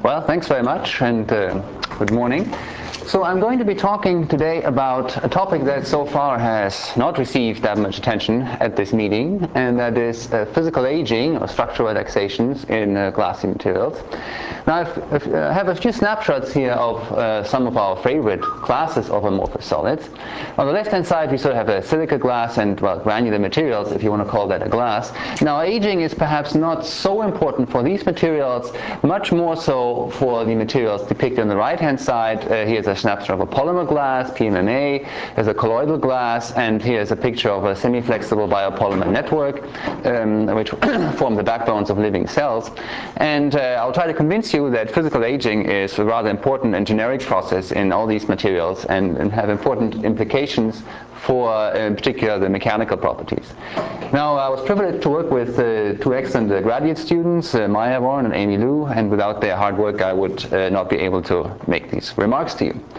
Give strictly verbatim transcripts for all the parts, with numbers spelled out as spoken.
Well, thanks very much, and uh, good morning. So I'm going to be talking today about a topic that so far has not received that much attention at this meeting, and that is uh, physical aging or structural relaxations in uh, glassy materials. Now I've, I've, I have a few snapshots here of uh, some of our favorite classes of amorphous solids. On the left-hand side we sort of have a silica glass and, well, granular materials, if you want to call that a glass. Now aging is perhaps not so important for these materials, much more so for the materials depicted on the right-hand side. Uh, here's a snapshot of a polymer glass, P M M A, there's a colloidal glass, and here's a picture of a semi-flexible biopolymer network, um, which form the backbones of living cells. And uh, I'll try to convince you that physical aging is a rather important and generic process in all these materials and, and have important implications for, uh, in particular, the mechanical properties. Now, I was privileged to work with uh, two excellent uh, graduate students, uh, Maya Warren and Amy Liu, and without their hard work I would uh, not be able to make these remarks to you.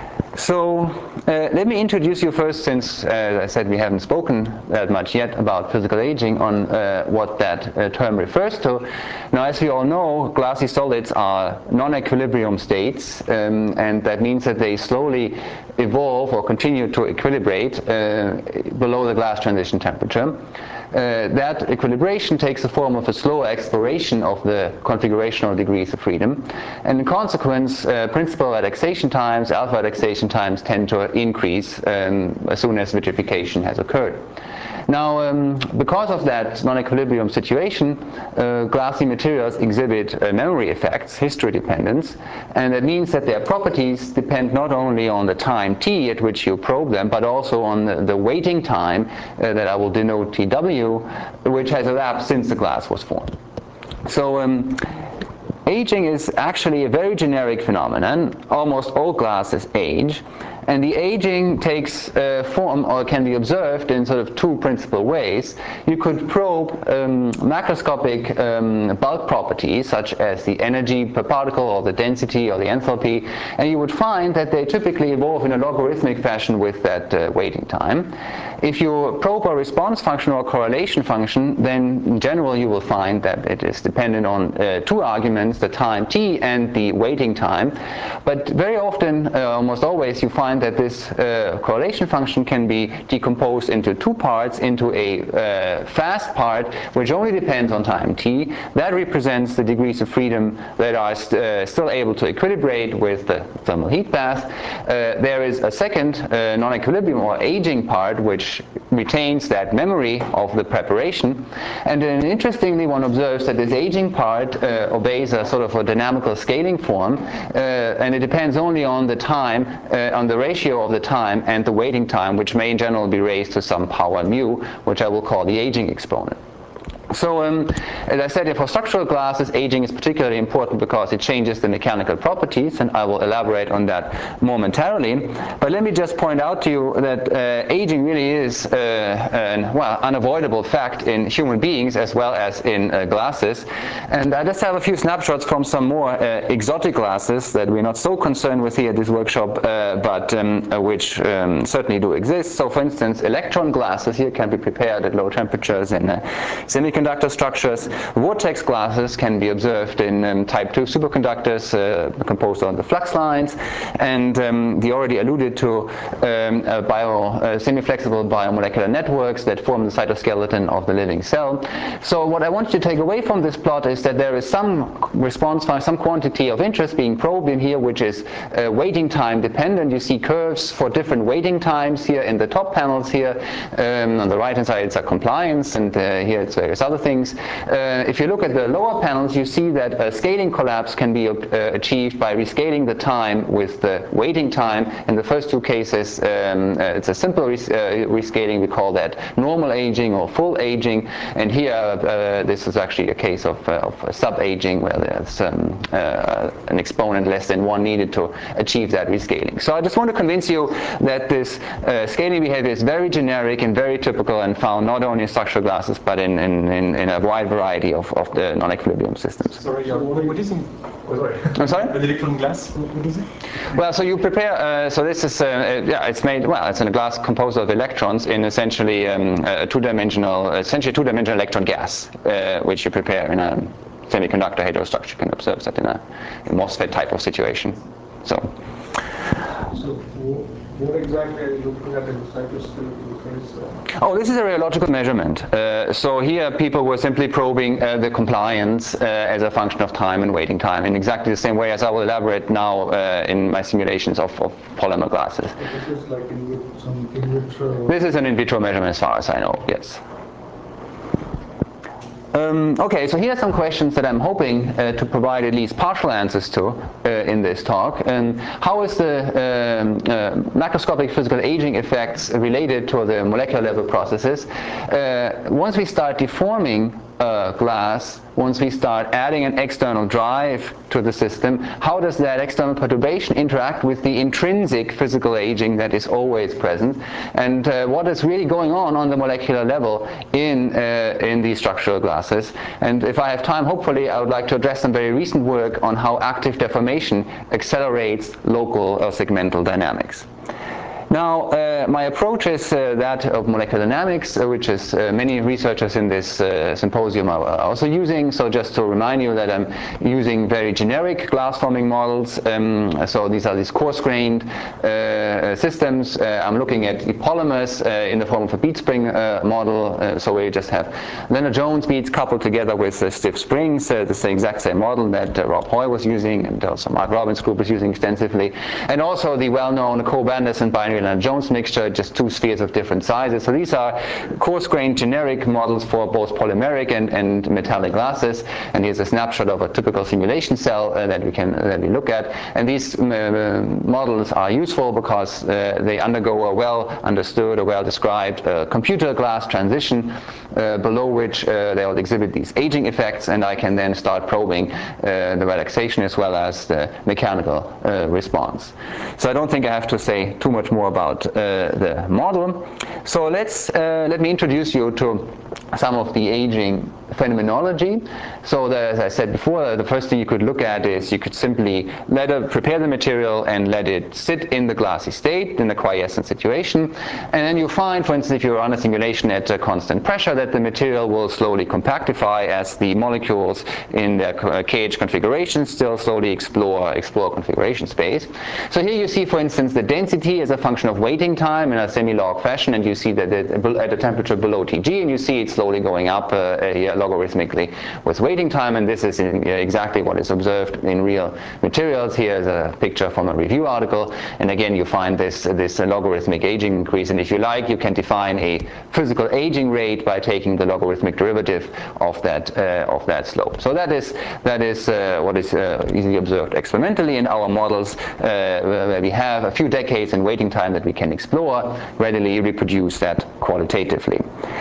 So uh, let me introduce you first, since, uh, as I said, we haven't spoken that much yet about physical aging, on uh, what that uh, term refers to. Now, as we all know, glassy solids are non-equilibrium states, um, and that means that they slowly evolve or continue to equilibrate uh, below the glass transition temperature. Uh, that equilibration takes the form of a slower exploration of the configurational degrees of freedom, and in consequence, uh, principal relaxation times, alpha relaxation times tend to increase um, as soon as vitrification has occurred. Now, um, because of that non-equilibrium situation, uh, glassy materials exhibit uh, memory effects, history dependence, and that means that their properties depend not only on the time t at which you probe them, but also on the, the waiting time uh, that I will denote T W, which has elapsed since the glass was formed. So, um, aging is actually a very generic phenomenon. Almost all glasses age. And the aging takes uh, form, or can be observed, in sort of two principal ways. You could probe um, macroscopic um, bulk properties, such as the energy per particle, or the density, or the enthalpy, and you would find that they typically evolve in a logarithmic fashion with that uh, waiting time. If you probe a response function or correlation function, then in general you will find that it is dependent on uh, two arguments, the time t and the waiting time. But very often, uh, almost always, you find that this uh, correlation function can be decomposed into two parts, into a uh, fast part, which only depends on time t. That represents the degrees of freedom that are st uh, still able to equilibrate with the thermal heat bath. Uh, there is a second uh, non-equilibrium or aging part, which retains that memory of the preparation. And then interestingly, one observes that this aging part uh, obeys a sort of a dynamical scaling form, uh, and it depends only on the time, uh, on the ratio of the time and the waiting time, which may in general be raised to some power mu, which I will call the aging exponent. So, um, as I said, for structural glasses, aging is particularly important because it changes the mechanical properties, and I will elaborate on that momentarily. But let me just point out to you that uh, aging really is uh, an well, unavoidable fact in human beings as well as in uh, glasses. And I just have a few snapshots from some more uh, exotic glasses that we're not so concerned with here at this workshop, uh, but um, uh, which um, certainly do exist. So, for instance, electron glasses here can be prepared at low temperatures in uh, semiconductor Conductor structures. Vortex glasses can be observed in um, type two superconductors uh, composed on the flux lines, and um, the already alluded to um, uh, bio, uh, semi-flexible biomolecular networks that form the cytoskeleton of the living cell. So what I want you to take away from this plot is that there is some response, some quantity of interest being probed in here, which is uh, waiting time dependent. You see curves for different waiting times here in the top panels here. Um, on the right hand side it's a compliance, and uh, here it's various other things. Uh, if you look at the lower panels, you see that a scaling collapse can be uh, achieved by rescaling the time with the waiting time. In the first two cases, um, uh, it's a simple res uh, rescaling. We call that normal aging or full aging. And here, uh, this is actually a case of, uh, of sub-aging, where there's um, uh, an exponent less than one needed to achieve that rescaling. So I just want to convince you that this uh, scaling behavior is very generic and very typical, and found not only in structural glasses, but in, in In, in a wide variety of, of the non-equilibrium systems. Sorry, uh, what is it? Oh, sorry. I'm sorry? An electron glass, what is it? Well, so you prepare, uh, so this is, uh, yeah, it's made, well, it's in a glass composed of electrons in essentially um, a two-dimensional, essentially two-dimensional electron gas, uh, which you prepare in a semiconductor heterostructure. You can observe that in a, a MOSFET type of situation. So, so what exactly are you looking at in the cytoscleral phase? Oh, this is a rheological measurement. Uh, so here people were simply probing uh, the compliance uh, as a function of time and waiting time in exactly the same way as I will elaborate now uh, in my simulations of, of polymer glasses. So this is like in, some in vitro? This is an in vitro measurement as far as I know, yes. Um, okay, so here are some questions that I'm hoping uh, to provide at least partial answers to uh, in this talk. And how is the um, uh, macroscopic physical aging effects related to the molecular level processes? Uh, once we start deforming uh, glass, once we start adding an external drive to the system, how does that external perturbation interact with the intrinsic physical aging that is always present? And uh, what is really going on on the molecular level in, uh, in these structural glasses? And if I have time, hopefully I would like to address some very recent work on how active deformation accelerates local or segmental dynamics. Now, uh, my approach is uh, that of molecular dynamics, uh, which is uh, many researchers in this uh, symposium are also using. So just to remind you that I'm using very generic glass forming models. Um, so these are these coarse-grained uh, systems. Uh, I'm looking at the polymers uh, in the form of a bead spring uh, model. Uh, so we just have Lennard-Jones beads coupled together with uh, stiff springs. Uh, the exact same model that uh, Rob Hoy was using, and also Mark Robbins' group is using extensively. And also the well-known Cobb-Anderson binary Lennard-Jones mixture, just two spheres of different sizes. So these are coarse-grained generic models for both polymeric and, and metallic glasses. And here's a snapshot of a typical simulation cell uh, that we can that we look at. And these uh, models are useful because uh, they undergo a well-understood or well-described uh, computer glass transition, uh, below which uh, they will exhibit these aging effects, and I can then start probing uh, the relaxation as well as the mechanical uh, response. So I don't think I have to say too much more about uh, the model. So let's uh, let me introduce you to some of the aging phenomenology. So the, as I said before, the first thing you could look at is you could simply let it, prepare the material and let it sit in the glassy state in the quiescent situation, and then you find, for instance, if you run a simulation at a constant pressure, that the material will slowly compactify as the molecules in the cage configuration still slowly explore explore configuration space. So here you see, for instance, the density as a function of waiting time in a semi-log fashion, and you see that it, at a temperature below T G, and you see it slowly going up uh, here logarithmically with waiting time, and this is in, uh, exactly what is observed in real materials. Here is a picture from a review article, and again you find this uh, this uh, logarithmic aging increase, and if you like, you can define a physical aging rate by taking the logarithmic derivative of that uh, of that slope. So that is that is uh, what is uh, easily observed experimentally in our models, uh, where we have a few decades in waiting time that we can explore, readily reproduce that qualitatively.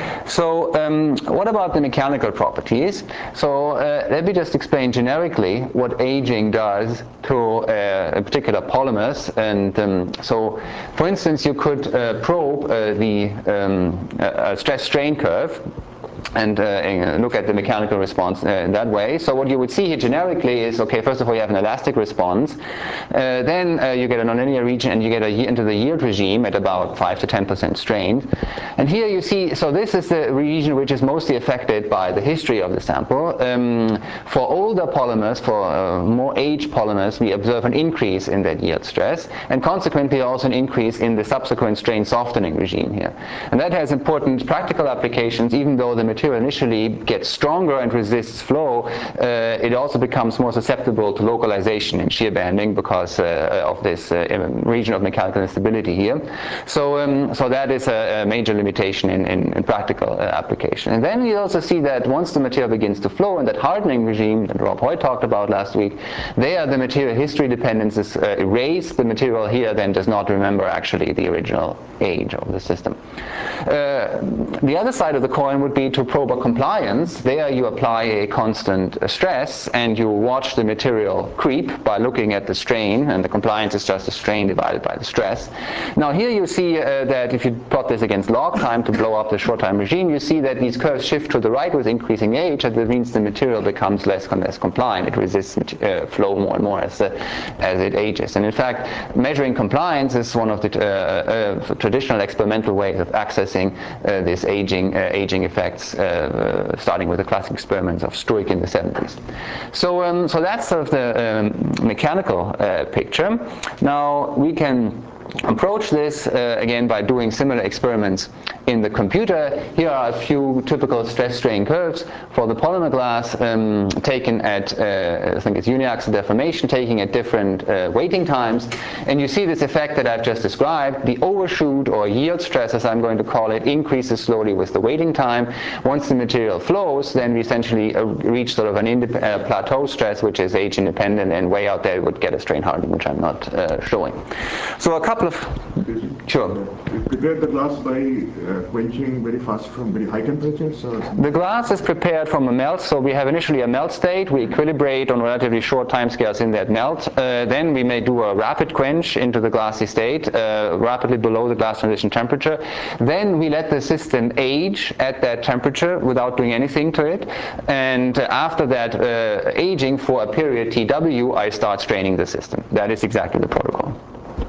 So um, what about the mechanical properties? So uh, let me just explain generically what aging does to uh, a particular polymers. And um, so, for instance, you could uh, probe uh, the um, uh, stress strain curve and uh, look at the mechanical response uh, in that way. So what you would see here generically is, okay, first of all you have an elastic response, uh, then uh, you get a nonlinear region, and you get a, into the yield regime at about five to ten percent strain. And here you see, so this is the region which is mostly affected by the history of the sample. Um, for older polymers, for uh, more aged polymers, we observe an increase in that yield stress, and consequently also an increase in the subsequent strain softening regime here. And that has important practical applications. Even though the material initially gets stronger and resists flow, uh, it also becomes more susceptible to localization and shear banding because uh, of this uh, region of mechanical instability here. So, um, so that is a, a major limitation in, in, in practical uh, application. And then you also see that once the material begins to flow in that hardening regime that Rob Hoy talked about last week, there the material history dependence is uh, erased. The material here then does not remember actually the original age of the system. Uh, the other side of the coin would be to probe a compliance. There you apply a constant stress and you watch the material creep by looking at the strain, and the compliance is just the strain divided by the stress. Now here you see uh, that if you plot this against log time to blow up the short time regime, you see that these curves shift to the right with increasing age, and that means the material becomes less and less compliant. It resists uh, flow more and more as, the, as it ages. And in fact, measuring compliance is one of the uh, uh, traditional experimental ways of accessing uh, this aging, uh, aging effects physics, uh, starting with the classic experiments of Struik in the seventies. So, um, so that's sort of the um, mechanical uh, picture. Now we can approach this uh, again by doing similar experiments in the computer. Here are a few typical stress strain curves for the polymer glass um, taken at uh, I think it's uniaxial deformation, taking at different uh, waiting times, and you see this effect that I've just described. The overshoot or yield stress, as I'm going to call it, increases slowly with the waiting time. Once the material flows, then we essentially uh, reach sort of an indep- uh, plateau stress, which is age independent, and way out there would get a strain hardening, which I'm not uh, showing. So a couple of sure. You prepare the glass by uh, quenching very fast from very high temperatures? Or the glass is prepared from a melt, so we have initially a melt state. We equilibrate on relatively short time scales in that melt. Uh, then we may do a rapid quench into the glassy state, uh, rapidly below the glass transition temperature. Then we let the system age at that temperature without doing anything to it. And uh, after that uh, aging for a period T W, I start straining the system. That is exactly the protocol.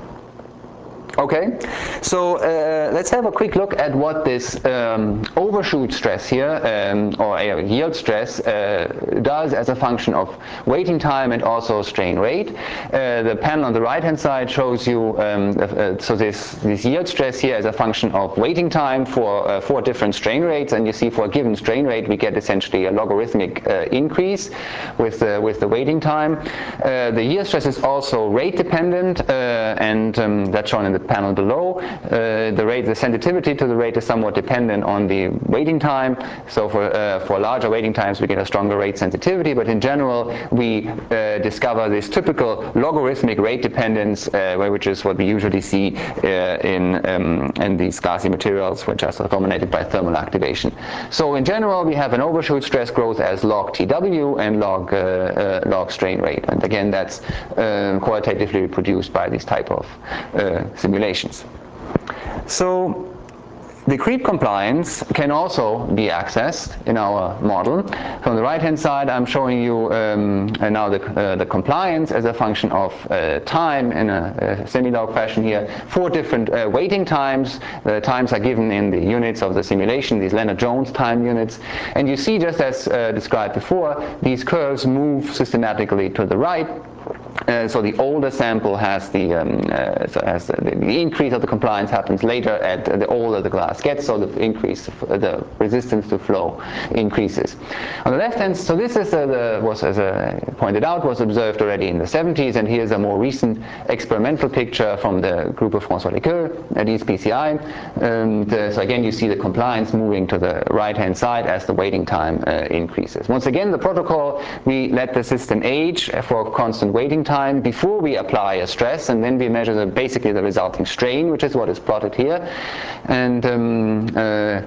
Okay, so uh, let's have a quick look at what this um, overshoot stress here, um, or uh, yield stress, uh, does as a function of waiting time and also strain rate. Uh, the panel on the right-hand side shows you um, uh, so this, this yield stress here as a function of waiting time for uh, four different strain rates, and you see for a given strain rate we get essentially a logarithmic uh, increase with the, with the waiting time. Uh, the yield stress is also rate dependent, uh, and um, that's shown in the panel below. Uh, the rate, the sensitivity to the rate is somewhat dependent on the waiting time. So for uh, for larger waiting times, we get a stronger rate sensitivity. But in general, we uh, discover this typical logarithmic rate dependence, uh, which is what we usually see uh, in um, in these glassy materials, which are sort of dominated by thermal activation. So in general, we have an overshoot stress growth as log T W and log uh, uh, log strain rate. And again, that's uh, qualitatively reproduced by these type of uh, simulations. So the creep compliance can also be accessed in our model. From the right-hand side, I'm showing you um, now the, uh, the compliance as a function of uh, time in a, a semi-log fashion here. Four different uh, waiting times. The times are given in the units of the simulation, these Lennard-Jones time units. And you see, just as uh, described before, these curves move systematically to the right. Uh, so the older sample has the, um, uh, so has the, the increase of the compliance happens later at the older the glass gets, so the increase, the resistance to flow increases. On the left hand, so this is uh, the, was, as I pointed out, was observed already in the seventies, and here's a more recent experimental picture from the group of François Lequeux at E S P C I. Um, the, so again, you see the compliance moving to the right-hand side as the waiting time uh, increases. Once again, the protocol, we let the system age for constant waiting time before we apply a stress, and then we measure the, basically the resulting strain, which is what is plotted here. And um, uh,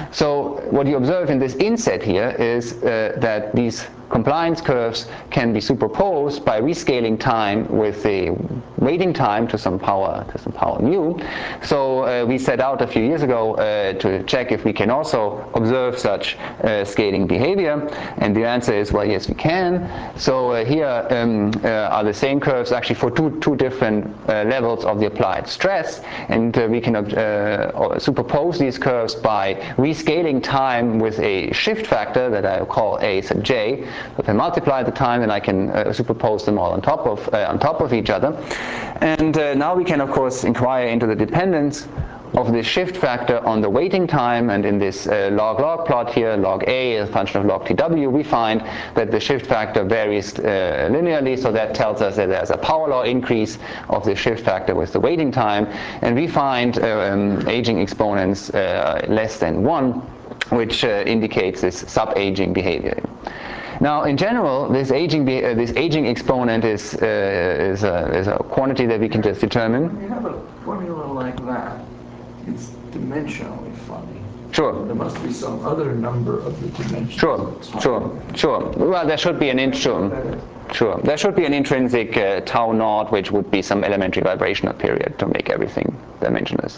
so what you observe in this inset here is uh, that these compliance curves can be superposed by rescaling time with the waiting time to some power to some power mu. So uh, we set out a few years ago uh, to check if we can also observe such uh, scaling behavior, and the answer is, well, yes, we can. So uh, here um, uh, are the same curves actually for two two different uh, levels of the applied stress, and uh, we can uh, superpose these curves by rescaling time with a shift factor that I call A sub j. If I multiply the time, then I can uh, superpose them all on top of uh, on top of each other. And uh, now we can, of course, inquire into the dependence of this shift factor on the waiting time, and in this uh, log-log plot here, log A is a function of log T W, we find that the shift factor varies uh, linearly, so that tells us that there's a power law increase of the shift factor with the waiting time, and we find uh, um, aging exponents uh, less than one, which uh, indicates this sub-aging behavior. Now, in general, this aging be, uh, this aging exponent is uh, is, a, is a quantity that we can just determine. When you have a formula like that, it's dimensionally funny. Sure. There must be some other number of the dimensions. Sure, sure, sure. Well, there should be an int. Sure, sure. There should be an intrinsic uh, tau naught, which would be some elementary vibrational period to make everything dimensionless.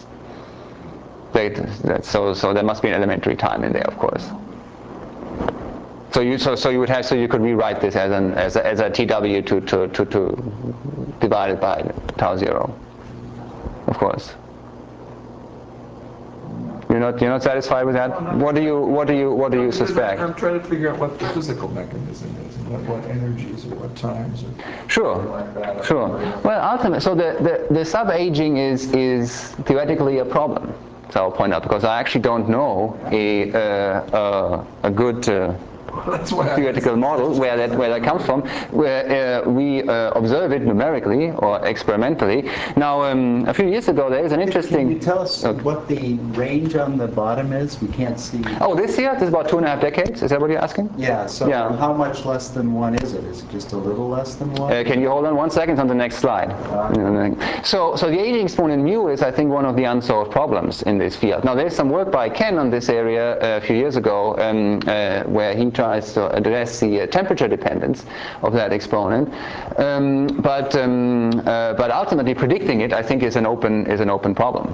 So, so there must be an elementary time in there, of course. So you so so you would have so you could rewrite this as an as a, as a T W to to to to divided by tau zero, of course. You You're not you're not satisfied with that? What do you what do you what do you suspect? I'm trying to figure out what the physical mechanism is, and what, what energies or what times or Sure, like that. sure. Well, ultimately, so the, the, the sub-aging is, is theoretically a problem. So I'll point out, because I actually don't know a, uh, a, a good uh, That's why theoretical model where that where that comes from, where uh, we uh, observe it numerically or experimentally. Now, um, a few years ago, there is an interesting. Can you tell us okay. what the range on the bottom is? We can't see. Oh, this here, this is about two and a half decades. Is that what you're asking? Yeah. So Yeah. how much less than one is it? Is it just a little less than one? Uh, can you hold on one second on the next slide? Uh, so, so the aging exponent mu is, I think, one of the unsolved problems in this field. Now, there's some work by Ken on this area uh, a few years ago, um, uh, where he tries to address the uh, temperature dependence of that exponent. Um, but, um, uh, but ultimately, predicting it, I think, is an open is an open problem.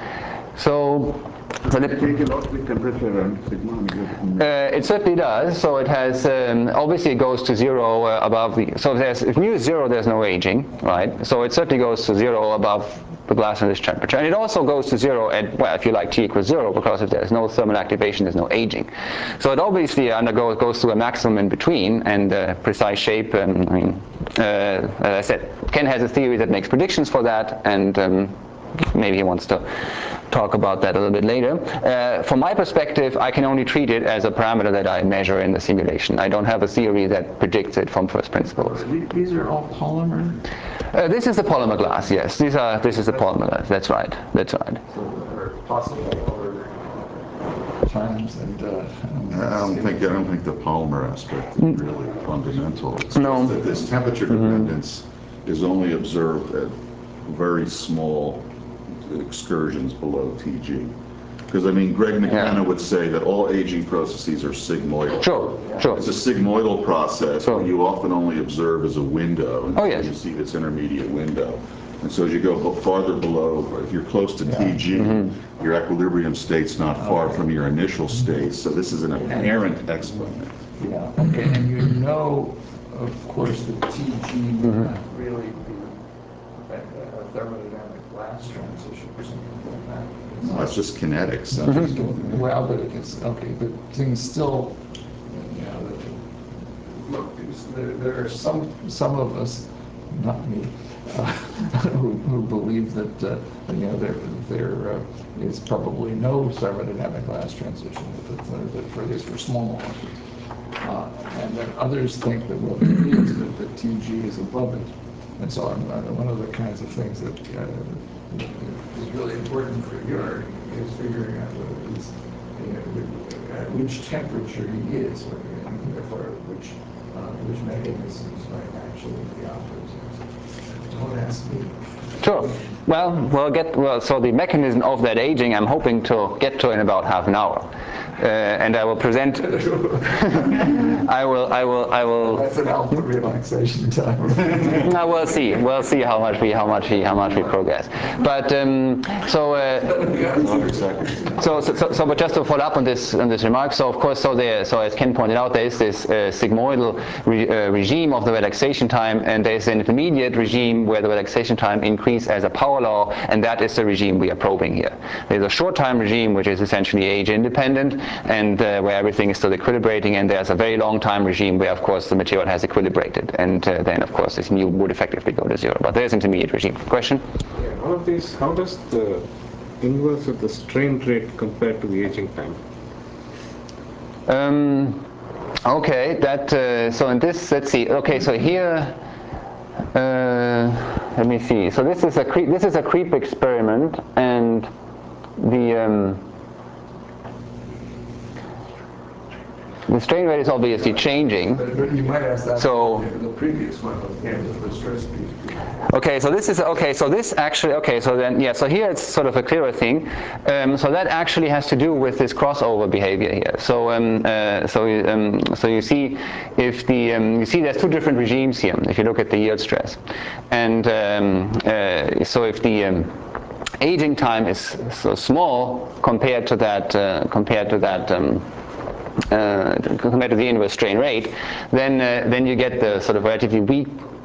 So. So the, Take a lot with temperature and sigma. Uh, it certainly does. So it has, um, obviously it goes to zero uh, above the, so if, there's, if mu is zero, there's no aging, right? So it certainly goes to zero above the glass Enriched temperature. And it also goes to zero at, well, if you like, T equals zero, because if there's no thermal activation, there's no aging. So it obviously undergoes, goes through a maximum in between, and uh, precise shape, um, I mean, uh, as I said, Ken has a theory that makes predictions for that, and um, maybe he wants to talk about that a little bit later. Uh, from my perspective, I can only treat it as a parameter that I measure in the simulation. I don't have a theory that predicts it from first principles. These are all polymer? Uh, this is the polymer glass, yes. These are. This is the polymer glass. That's right. That's right. So there are possible other times and. Uh, I don't think I don't think the polymer aspect is really fundamental. It's No. just that this temperature dependence is only observed at very small excursions below T G. Because, I mean, Greg McKenna Yeah. would say that all aging processes are sigmoidal. Sure, sure. It's a sigmoidal process Sure. what you often only observe as a window. And Oh, so yes. you see this intermediate window. And so as you go b- farther below, if you're close to T G, Mm-hmm. your equilibrium state's not far from your initial state. So this is an apparent exponent. Yeah, okay, and you know, of course, that T G would not really be a a thermodynamic glass transition or something like that. No, that's just kinetics. Mm-hmm. Well, but it's, okay, but things still, you know, the- look, there's- there, there are some, some of us, not me, uh, who, who believe that, uh, you know, there, there uh, is probably no thermodynamic glass transition, that, that, that for, at least for small molecules. Uh, and then others think that, well, there is, but that T G is above it. And so I'm, uh, one of the kinds of things that uh, is really important for your argument is figuring out what is, you know, at which temperature he is, or, and therefore which, uh, which mechanisms might actually be operating. Don't ask me. Sure. Well, we'll get, well, so the mechanism of that aging, I'm hoping to get to in about half an hour. Uh, and I will present, I will, I will, I will, That's an alpha relaxation time. no, we'll see, we'll see how much we, how much we, how much we progress. But, um, so, uh, one hundred seconds. So, so, so, so, but just to follow up on this on this remark, so of course, so there, so as Ken pointed out, there is this uh, sigmoidal re, uh, regime of the relaxation time, and there is an intermediate regime where the relaxation time increase as a power law, and that is the regime we are probing here. There's a short time regime which is essentially age independent, and uh, where everything is still equilibrating, and there's a very long time regime where, of course, the material has equilibrated, and uh, then, of course, this mu would effectively go to zero. But there's intermediate regime. Question? Yeah, one of these, how does the inverse of the strain rate compare to the aging time? Um, okay, that, uh, so in this, let's see, okay, so here, uh, let me see, so this is a creep, this is a creep experiment, and the, um, the strain rate is obviously changing. But but you might ask that. So- The previous one was, yeah, the the stress peak. Okay, so this is, okay, so this actually, okay, so then, yeah, so here it's sort of a clearer thing. Um, so that actually has to do with this crossover behavior here. So, um, uh, so, um, so you see, if the, um, you see there's two different regimes here, if you look at the yield stress. And um, uh, so if the, um, aging time is so small compared to that, uh, compared to that, um, Uh, compared to the inverse strain rate, then uh, then you get the sort of relatively weak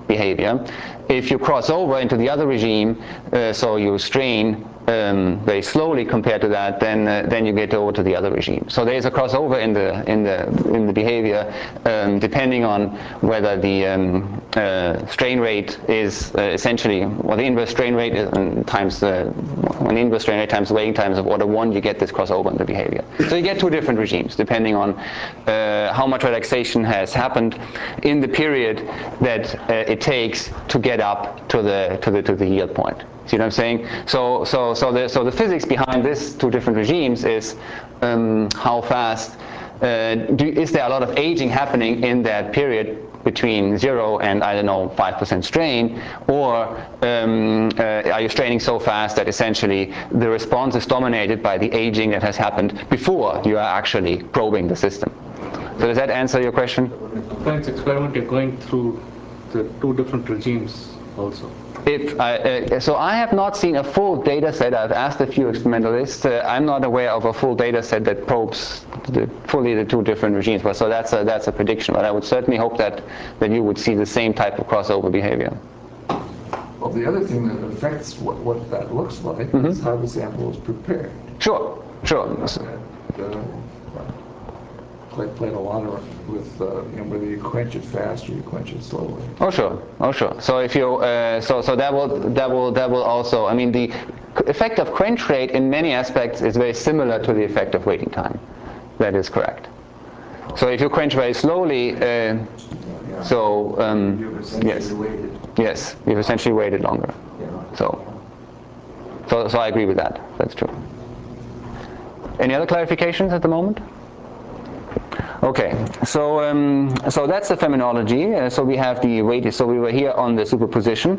behavior. If you cross over into the other regime, uh, so you strain um, very slowly compared to that, then uh, then you get over to the other regime. So there is a crossover in the in the in the behavior, um, depending on whether the um, uh, strain rate is uh, essentially, well, the inverse strain rate is, um, times the when inverse strain rate times the waiting times of order one, you get this crossover in the behavior. So you get two different regimes depending on uh, how much relaxation has happened in the period that uh, it takes to get up to the to the to the yield point. See what I'm saying? So so so the so the physics behind these two different regimes is um, how fast uh, do, is there a lot of aging happening in that period between zero and, I don't know, five percent strain, or um, uh, are you straining so fast that essentially the response is dominated by the aging that has happened before you are actually probing the system? So does that answer your question? Sometimes experiment you're going through the two different regimes also. If I, uh, so I have not seen a full data set. I've asked a few experimentalists. Uh, I'm not aware of a full data set that probes the, fully the two different regimes. But so that's a, that's a prediction. But I would certainly hope that, that you would see the same type of crossover behavior. Well, the other thing that affects what, what that looks like mm-hmm. is how the sample is prepared. Sure, sure. And, uh, Played, played a lot of with uh, you know, whether you quench it fast or you quench it slowly. Oh sure, oh sure. So if you uh, so so that will that will that will also. I mean, the effect of quench rate in many aspects is very similar to the effect of waiting time. That is correct. So if you quench very slowly, uh, yeah. so um, yes, waited. yes, you've essentially waited longer. Yeah. So so so I agree with that. That's true. Any other clarifications at the moment? Okay, so um, so that's the phenomenology. Uh, so we have the weight. So we were here on the superposition.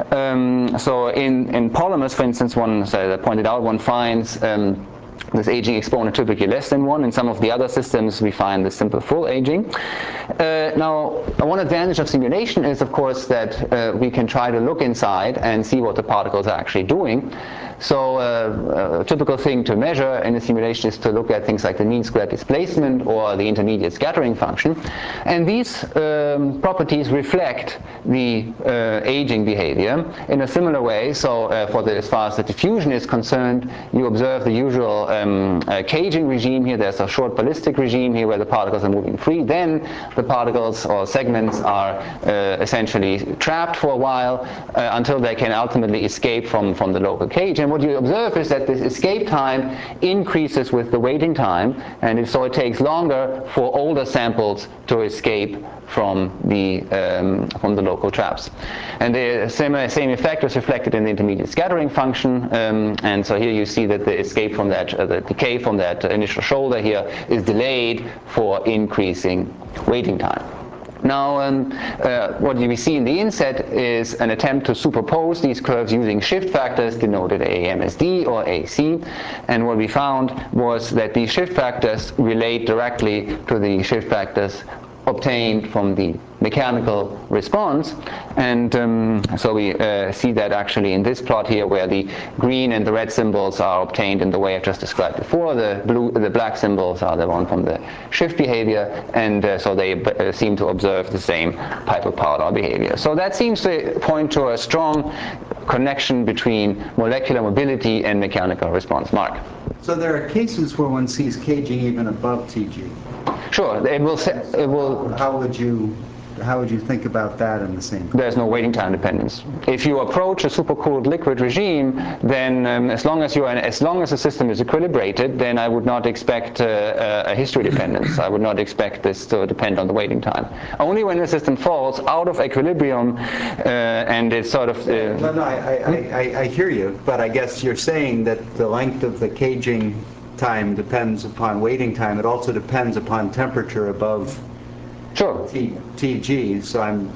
Um, so in in polymers, for instance, one as I pointed out, one finds um, this aging exponent typically less than one. In some of the other systems, we find the simple full aging. Uh, now, one advantage of simulation is, of course, that uh, we can try to look inside and see what the particles are actually doing. So uh, a typical thing to measure in a simulation is to look at things like the mean squared displacement or the intermediate scattering function. And these um, properties reflect the uh, aging behavior in a similar way. So uh, for the, as far as the diffusion is concerned, you observe the usual um, uh, caging regime here. There's a short ballistic regime here where the particles are moving free. Then the particles or segments are uh, essentially trapped for a while uh, until they can ultimately escape from, from the local cage. And what you observe is that this escape time increases with the waiting time, and so it takes longer for older samples to escape from the um, from the local traps. And the same same effect is reflected in the intermediate scattering function. Um, and so here you see that the escape from that, uh, the decay from that initial shoulder here is delayed for increasing waiting time. Now, um, uh, what we see in the inset is an attempt to superpose these curves using shift factors denoted A M S D or A C. And what we found was that these shift factors relate directly to the shift factors obtained from the mechanical response. And um, so we uh, see that actually in this plot here, where the green and the red symbols are obtained in the way I just described before. The blue, the black symbols are the one from the shift behavior, and uh, so they uh, seem to observe the same Piper-Powder behavior. So that seems to point to a strong connection between molecular mobility and mechanical response. Mark? So there are cases where one sees caging even above T G. Sure, it will. It will. How would you, how would you think about that in the same? There's no waiting time dependence. If you approach a supercooled liquid regime, then um, as long as you are, as long as the system is equilibrated, then I would not expect uh, a history dependence. I would not expect this to depend on the waiting time. Only when the system falls out of equilibrium uh, and it's sort of. Uh, no, no, I, I, I, I hear you, but I guess you're saying that the length of the caging time depends upon waiting time. It also depends upon temperature above sure. T, TG. So I'm.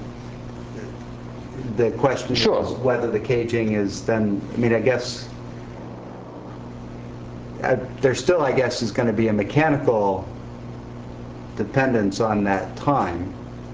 The question sure. is whether the caging is then. I mean, I guess uh, there still, I guess, is going to be a mechanical dependence on that time.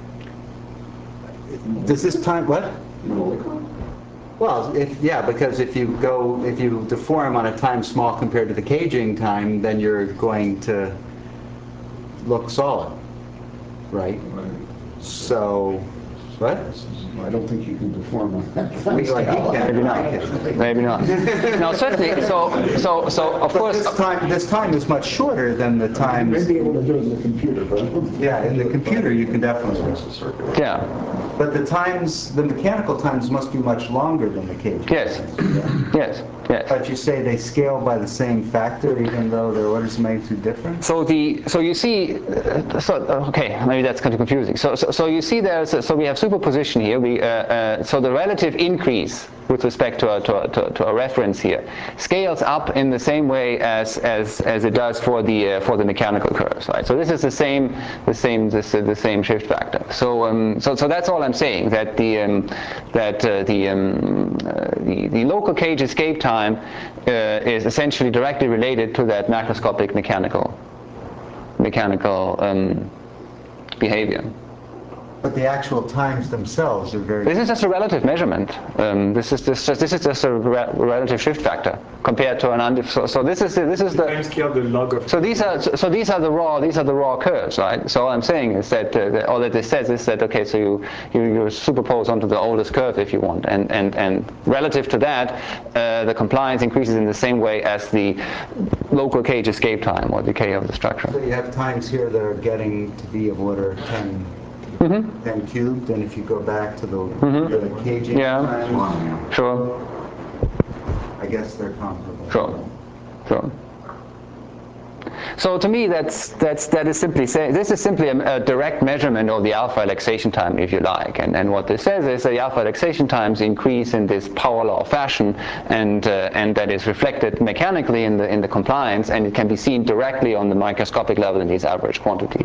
Does this time what? Well, if, yeah, because if you go, if you deform on a time small compared to the caging time, then you're going to look solid, right? So, What? I don't think you can perform on that. We like he can. Maybe not. Maybe not. No, certainly. So, so, so of But course. this time, this time is much shorter than the time. You may be able to do it in the computer, but I don't think. Yeah, in the computer you can definitely. Yeah. But the times, the mechanical times must be much longer than the cage. Yes. Yes. Yes. But you say they scale by the same factor, even though their orders of magnitude different. So the so you see, uh, so okay, maybe that's kind of confusing. So so, so you see there's a, so we have superposition here. We uh, uh, so the relative increase with respect to a, to, a, to, a, to a reference here scales up in the same way as as as it does for the uh, for the mechanical curves, right? So this is the same the same this uh, the same shift factor. So um so so that's all I'm saying, that the um, that uh, the um, uh, the the local cage escape time uh, is essentially directly related to that macroscopic mechanical mechanical um, behavior. But the actual times themselves are very. This is just a relative measurement. Um, this is just this is just a re relative shift factor compared to an undif. So, so this is the, this is the time scale, the log of. So these are so, so these are the raw these are the raw curves, right? So all I'm saying is that, uh, that all that this says is that okay, so you, you you superpose onto the oldest curve if you want, and and and relative to that, uh, the compliance increases in the same way as the local cage escape time or decay of the structure. So you have times here that are getting to be of order ten. Mm-hmm. ten cubed, and if you go back to the, Mm-hmm. the caging Yeah. times, Sure. I guess they're comparable. Sure. Sure. So to me, that's that's that is simply saying this is simply a, a direct measurement of the alpha relaxation time, if you like. And and what this says is that the alpha relaxation times increase in this power law fashion, and uh, and that is reflected mechanically in the in the compliance, and it can be seen directly on the microscopic level in these average quantities.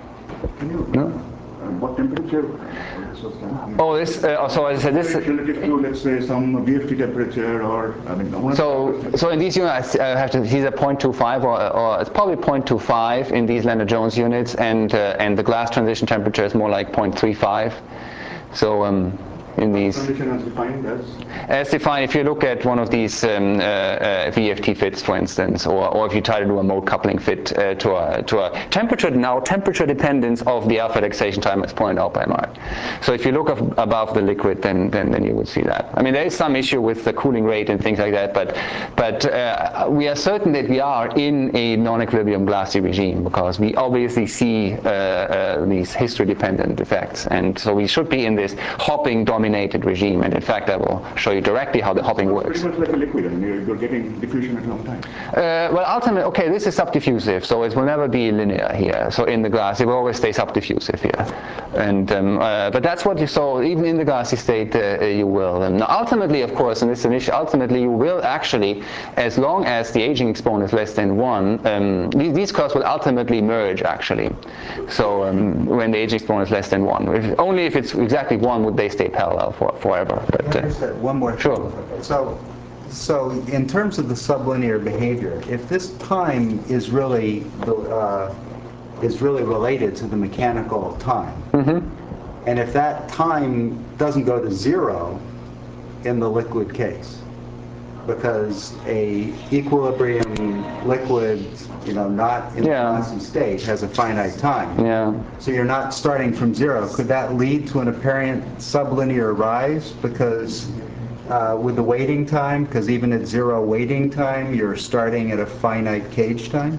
No? What temperature this was done? Oh, this. Uh, so as I said, this. Relative to, let's say, some V F T temperature, or I mean. So, so in these units, I have to. These are zero point two five, or, or it's probably zero point two five in these Lennard-Jones units, and uh, and the glass transition temperature is more like zero point three five. So um, in these. Condition as defined as. As defined, if you look at one of these um, uh, uh, V F T fits, for instance, or, or if you try to do a mode coupling fit uh, to a to a temperature now temperature dependence of the alpha relaxation time, as pointed out by Mark. So if you look ab above the liquid, then, then then you would see that. I mean, there is some issue with the cooling rate and things like that, but but uh, we are certain that we are in a non-equilibrium glassy regime, because we obviously see uh, uh, these history-dependent effects, and so we should be in this hopping dominated regime. And in fact, I will show you directly how the hopping works. Pretty much like a liquid, and you're, you're getting diffusion at a long time. Uh, well, ultimately, okay, this is subdiffusive, so it will never be linear here. So in the glass, it will always stay subdiffusive here. And um, uh, but that's what you saw, even in the glassy state, uh, you will. And ultimately, of course, in this initial, ultimately, you will actually, as long as the aging exponent is less than one, um, these, these curves will ultimately merge, actually. So um, when the aging exponent is less than one, if, only if it's exactly one would they stay parallel for forever. But uh, one more thing. Sure. So, so in terms of the sublinear behavior, if this time is really uh, is really related to the mechanical time, mm-hmm. and if that time doesn't go to zero in the liquid case, because a equilibrium liquid, you know, not in Yeah. the glassy state, has a finite time. yeah. So you're not starting from zero. Could that lead to an apparent sublinear rise? Because uh, with the waiting time, because even at zero waiting time, you're starting at a finite cage time?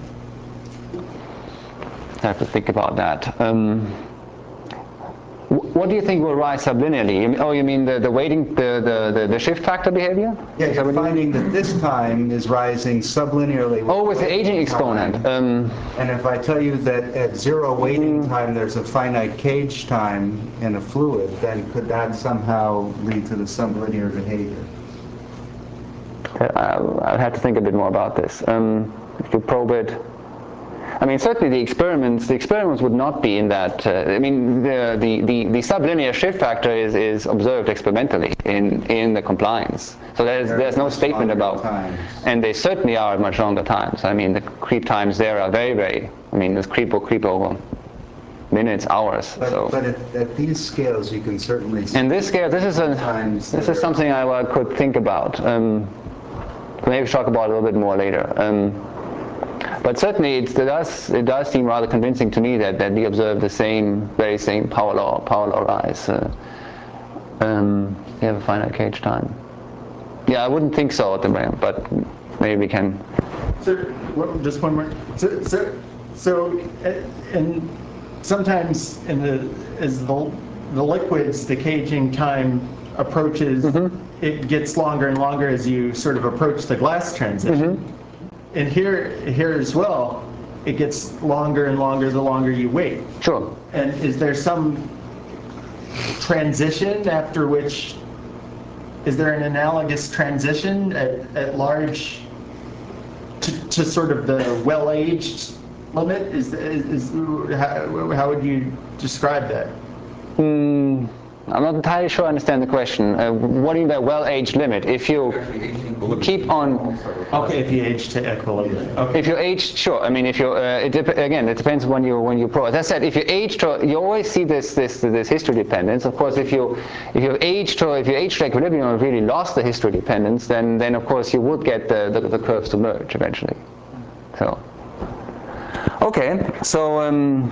I have to think about that. Um, what do you think will rise sublinearly? You mean, oh, you mean the, the waiting, the, the, the, the shift factor behavior? Yeah, Is that you're what you mean? finding that this time is rising sublinearly. Oh, with the waiting aging exponent. time. Um, And if I tell you that at zero waiting time there's a finite cage time in a fluid, then could that somehow lead to the sublinear behavior? I would have to think a bit more about this. Um, if you probe it, I mean, certainly the experiments, the experiments would not be in that. Uh, I mean, the, the, the, the sublinear shift factor is, is observed experimentally in, in the compliance. So there's, there's no statement about, times. and they certainly are at much longer times. I mean, the creep times there are very, very, I mean, this creep will creep over minutes, hours. But, so. but at, at these scales, you can certainly see. In this scale, this is a, times this that is are- something I uh, could think about. Um, maybe talk about it a little bit more later. Um, But certainly, it does it does seem rather convincing to me that, that we observe the same very same power law power law rise. Uh, Um, you have a finite K H time. Yeah, I wouldn't think so at the moment, but maybe we can. So, well, just one more. So, so, so, and sometimes in the as the the liquids, the caging time approaches. Mm-hmm. It gets longer and longer as you sort of approach the glass transition. Mm-hmm. And here, here as well, it gets longer and longer the longer you wait. Sure. And is there some transition after which? Is there an analogous transition at, at large to, to sort of the well-aged limit? Is, is, is how, how would you describe that? Mm, I'm not entirely sure I understand the question. Uh, what do you mean by well-aged limit? If you keep on... Okay, if you age to equilibrium. Okay. If you age, sure. I mean, if you uh, it dep again, it depends when you when you pro. As I said, if you age to, you always see this this this history dependence. Of course, if you if you age to if you age to equilibrium and really lost the history dependence, then then of course you would get the the, the curves to merge eventually. So, okay, so. Um,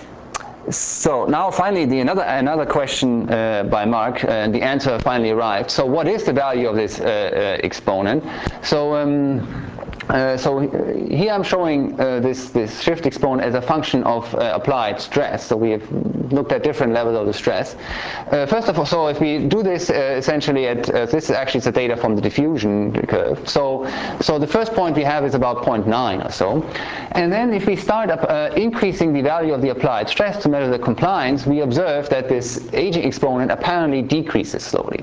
So now finally the another another question uh, by Mark, uh, and the answer finally arrived. So what is the value of this uh, uh, exponent? So um, uh, so here I'm showing uh, this this shift exponent as a function of uh, applied stress. So we have looked at different levels of the stress. Uh, first of all, so if we do this uh, essentially at uh, this is actually the data from the diffusion curve. So so the first point we have is about zero point nine or so, and then if we start up uh, increasing the value of the applied stress to measure the compliance, we observe that this aging exponent apparently decreases slowly.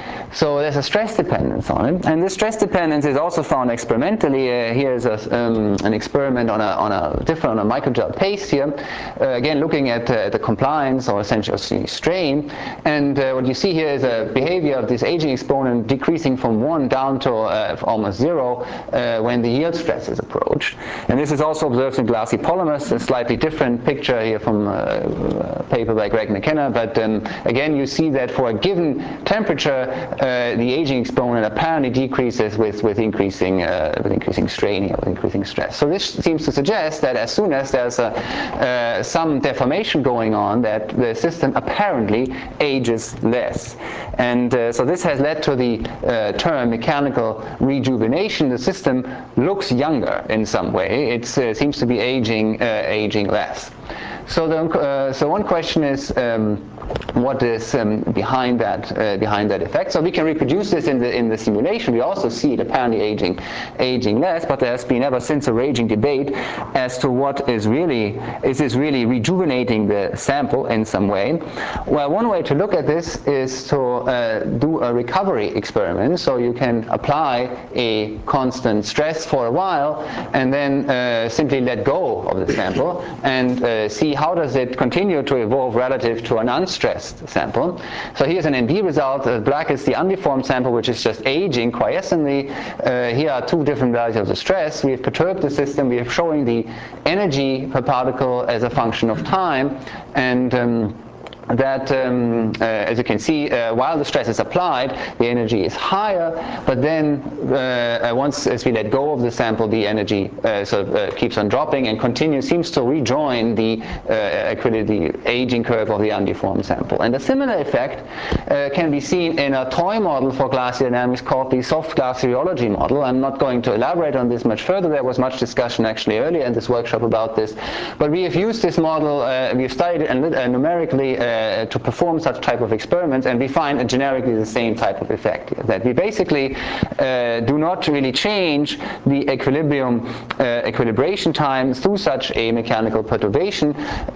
So there's a stress dependence on it, and this stress dependence is also found experimentally. Uh, here's a, um, an experiment on a, on a different on a microgel paste here, uh, again looking at uh, the compliance or essentially strain, and uh, what you see here is a behavior of this aging exponent decreasing from one down to uh, almost zero uh, when the yield stress is approached. And this is also observed in glassy polymers, a slightly different picture here from uh, a paper by Greg McKenna, but um, again you see that for a given temperature Uh, the aging exponent apparently decreases with with increasing uh, with increasing strain here, with increasing stress. So this seems to suggest that as soon as there's a, uh, some deformation going on, that the system apparently ages less. And uh, so this has led to the uh, term mechanical rejuvenation. The system looks younger in some way. It uh, seems to be aging uh, aging less. So the uh, so one question is. Um, What is um, behind that uh, behind that effect? So we can reproduce this in the in the simulation. We also see it apparently aging aging less, but there has been ever since a raging debate as to what is really is this really rejuvenating the sample in some way. Well, one way to look at this is to uh, do a recovery experiment. So you can apply a constant stress for a while, and then uh, simply let go of the sample and uh, see how does it continue to evolve relative to an unstressed sample. So here's an N B result. Uh, black is the undeformed sample, which is just aging quiescently. Uh, here are two different values of the stress. We have perturbed the system. We are showing the energy per particle as a function of time, and um, that, um, uh, as you can see, uh, while the stress is applied, the energy is higher, but then uh, once as we let go of the sample, the energy uh, sort of uh, keeps on dropping and continues, seems to rejoin the, uh, the aging curve of the undeformed sample. And a similar effect uh, can be seen in a toy model for glassy dynamics called the soft glaciology model. I'm not going to elaborate on this much further. There was much discussion actually earlier in this workshop about this, but we have used this model, uh, we've studied it uh, numerically uh, Uh, to perform such type of experiments, and we find a generically the same type of effect here, that we basically uh, do not really change the equilibrium uh, equilibration time through such a mechanical perturbation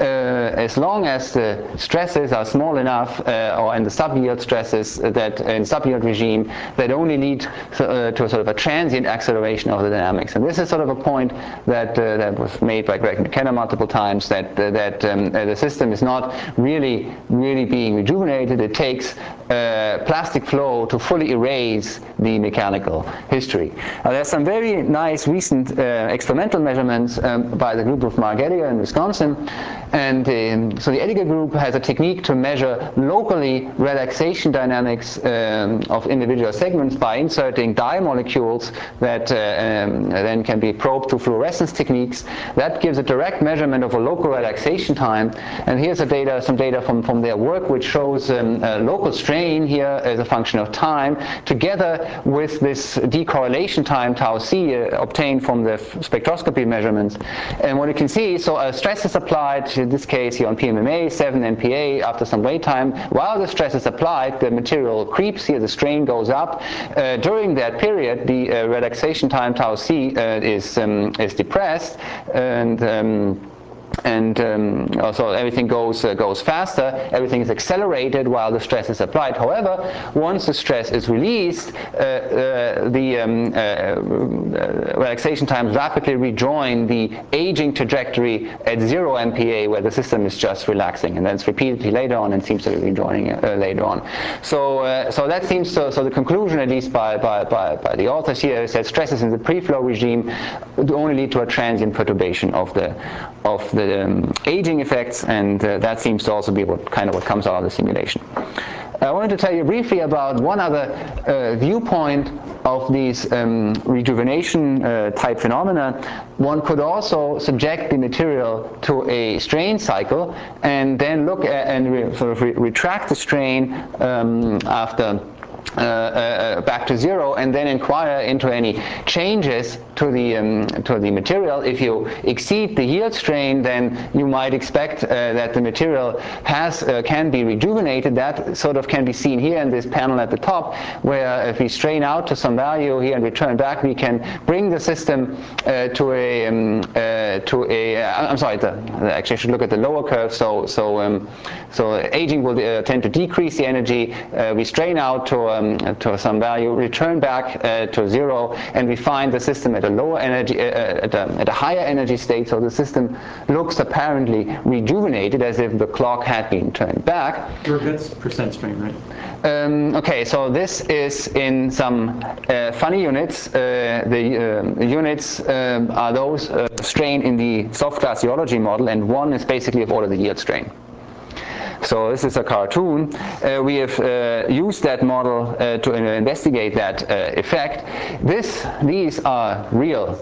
uh, as long as the stresses are small enough uh, or in the subyield stresses that in subyield regime that only lead to, uh, to a sort of a transient acceleration of the dynamics. And this is sort of a point that uh, that was made by Greg McKenna multiple times, that uh, that um, uh, the system is not really really being rejuvenated. It takes uh, plastic flow to fully erase the mechanical history. Uh, there's some very nice recent uh, experimental measurements um, by the group of Mark Ediger in Wisconsin, and um, so the Ediger group has a technique to measure locally relaxation dynamics um, of individual segments by inserting dye molecules that uh, um, then can be probed through fluorescence techniques. That gives a direct measurement of a local relaxation time, and here's a data, some data from from, from their work, which shows um, a local strain here as a function of time, together with this decorrelation time, tau c, uh, obtained from the spectroscopy measurements. And what you can see, so a stress is applied, in this case here on P M M A, seven M P A, after some wait time. While the stress is applied, the material creeps here, the strain goes up. Uh, during that period, the uh, relaxation time, tau c, uh, is, um, is depressed, and um, and um, also everything goes uh, goes faster, everything is accelerated while the stress is applied. However, once the stress is released, uh, uh, the um, uh, uh, relaxation times rapidly rejoin the aging trajectory at zero M P A, where the system is just relaxing, and then it's repeatedly later on and seems to be rejoining uh, later on. So, uh, so that seems so. So the conclusion, at least by by by, by the authors here, is that stresses in the preflow regime would only lead to a transient perturbation of the of the Um, aging effects, and uh, that seems to also be what kind of what comes out of the simulation. I wanted to tell you briefly about one other uh, viewpoint of these um, rejuvenation uh, type phenomena. One could also subject the material to a strain cycle and then look at and re sort of re retract the strain um, after Uh, uh, back to zero, and then inquire into any changes to the um, to the material. If you exceed the yield strain, then you might expect uh, that the material has uh, can be rejuvenated. That sort of can be seen here in this panel at the top, where if we strain out to some value here and return back, we can bring the system uh, to a um, uh, to a. Uh, I'm sorry. The, actually, I should look at the lower curve. So so um, so aging will uh, tend to decrease the energy. Uh, we strain out to um, to some value, return back uh, to zero, and we find the system at a lower energy, uh, at, a, at a higher energy state. So the system looks apparently rejuvenated, as if the clock had been turned back. That's percent strain, right? Um, okay, so this is in some uh, funny units. Uh, the uh, units um, are those uh, strain in the soft glaciology model, and one is basically of order the yield strain. So this is a cartoon. Uh, we have uh, used that model uh, to uh, investigate that uh, effect. This, these are real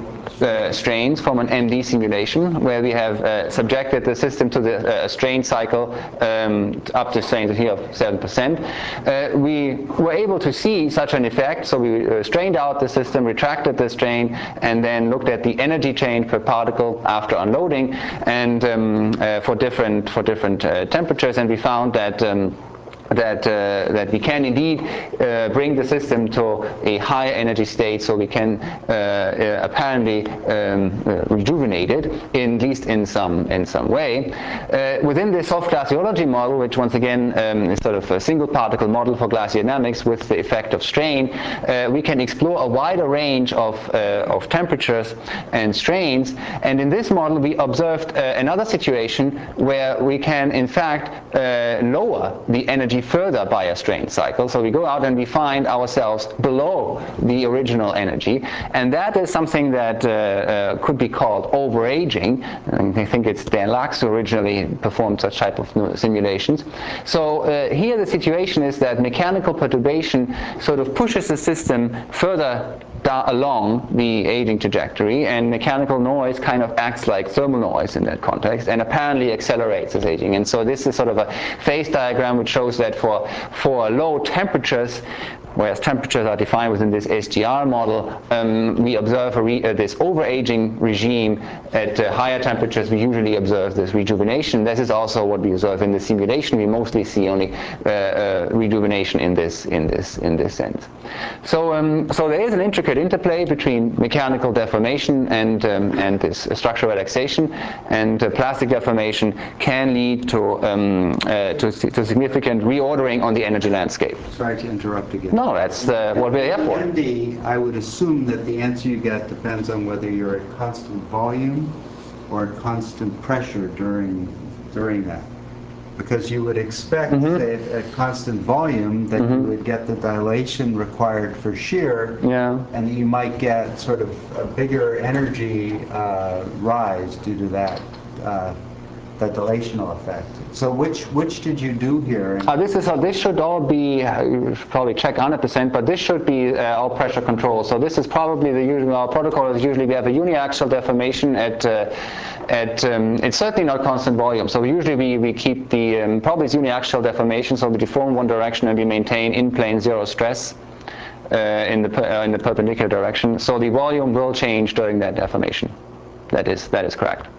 Uh, strains from an M D simulation, where we have uh, subjected the system to the uh, strain cycle um, up to strains here of seven percent. Uh, we were able to see such an effect, so we uh, strained out the system, retracted the strain, and then looked at the energy change per particle after unloading, and um, uh, for different for different uh, temperatures, and we found that um, that uh, that we can indeed uh, bring the system to a higher energy state, so we can uh, uh, apparently um, uh, rejuvenate it, in, at least in some in some way. Uh, within the soft glaciology model, which once again um, is sort of a single particle model for glacier dynamics with the effect of strain, uh, we can explore a wider range of uh, of temperatures and strains. And in this model, we observed uh, another situation where we can in fact uh, lower the energy further by a strain cycle. So we go out and we find ourselves below the original energy, and that is something that uh, uh, could be called overaging. And I think it's Dan Lax who originally performed such type of simulations. So uh, here the situation is that mechanical perturbation sort of pushes the system further down along the aging trajectory, and mechanical noise kind of acts like thermal noise in that context, and apparently accelerates this aging. And so this is sort of a phase diagram which shows that for for low temperatures, whereas temperatures are defined within this S G R model, um, we observe a re uh, this overaging regime. At uh, higher temperatures, we usually observe this rejuvenation. This is also what we observe in the simulation. We mostly see only uh, uh, rejuvenation in this in this in this sense. So um, so there is an intricate interplay between mechanical deformation and um, and this structural relaxation, and uh, plastic deformation can lead to um, uh, to, to significant reordering on the energy landscape. Sorry to interrupt again. No, that's uh, what we're here for. M D, I would assume that the answer you get depends on whether you're at constant volume or at constant pressure during during that. Because you would expect, mm-hmm. say, at, at constant volume, that mm-hmm. you would get the dilation required for shear, yeah. and you might get sort of a bigger energy uh, rise due to that. Uh, the dilational effect. So which which did you do here? Uh, this is uh, this should all be uh, you should probably check one hundred percent, but this should be uh, all pressure control. So this is probably the usual our protocol is usually we have a uniaxial deformation at uh, at um, it's certainly not constant volume. So usually we we keep the um, probably it's uniaxial deformation. So we deform one direction and we maintain in plane zero stress. Uh, in the uh, in the perpendicular direction, so the volume will change during that deformation. That is that is correct.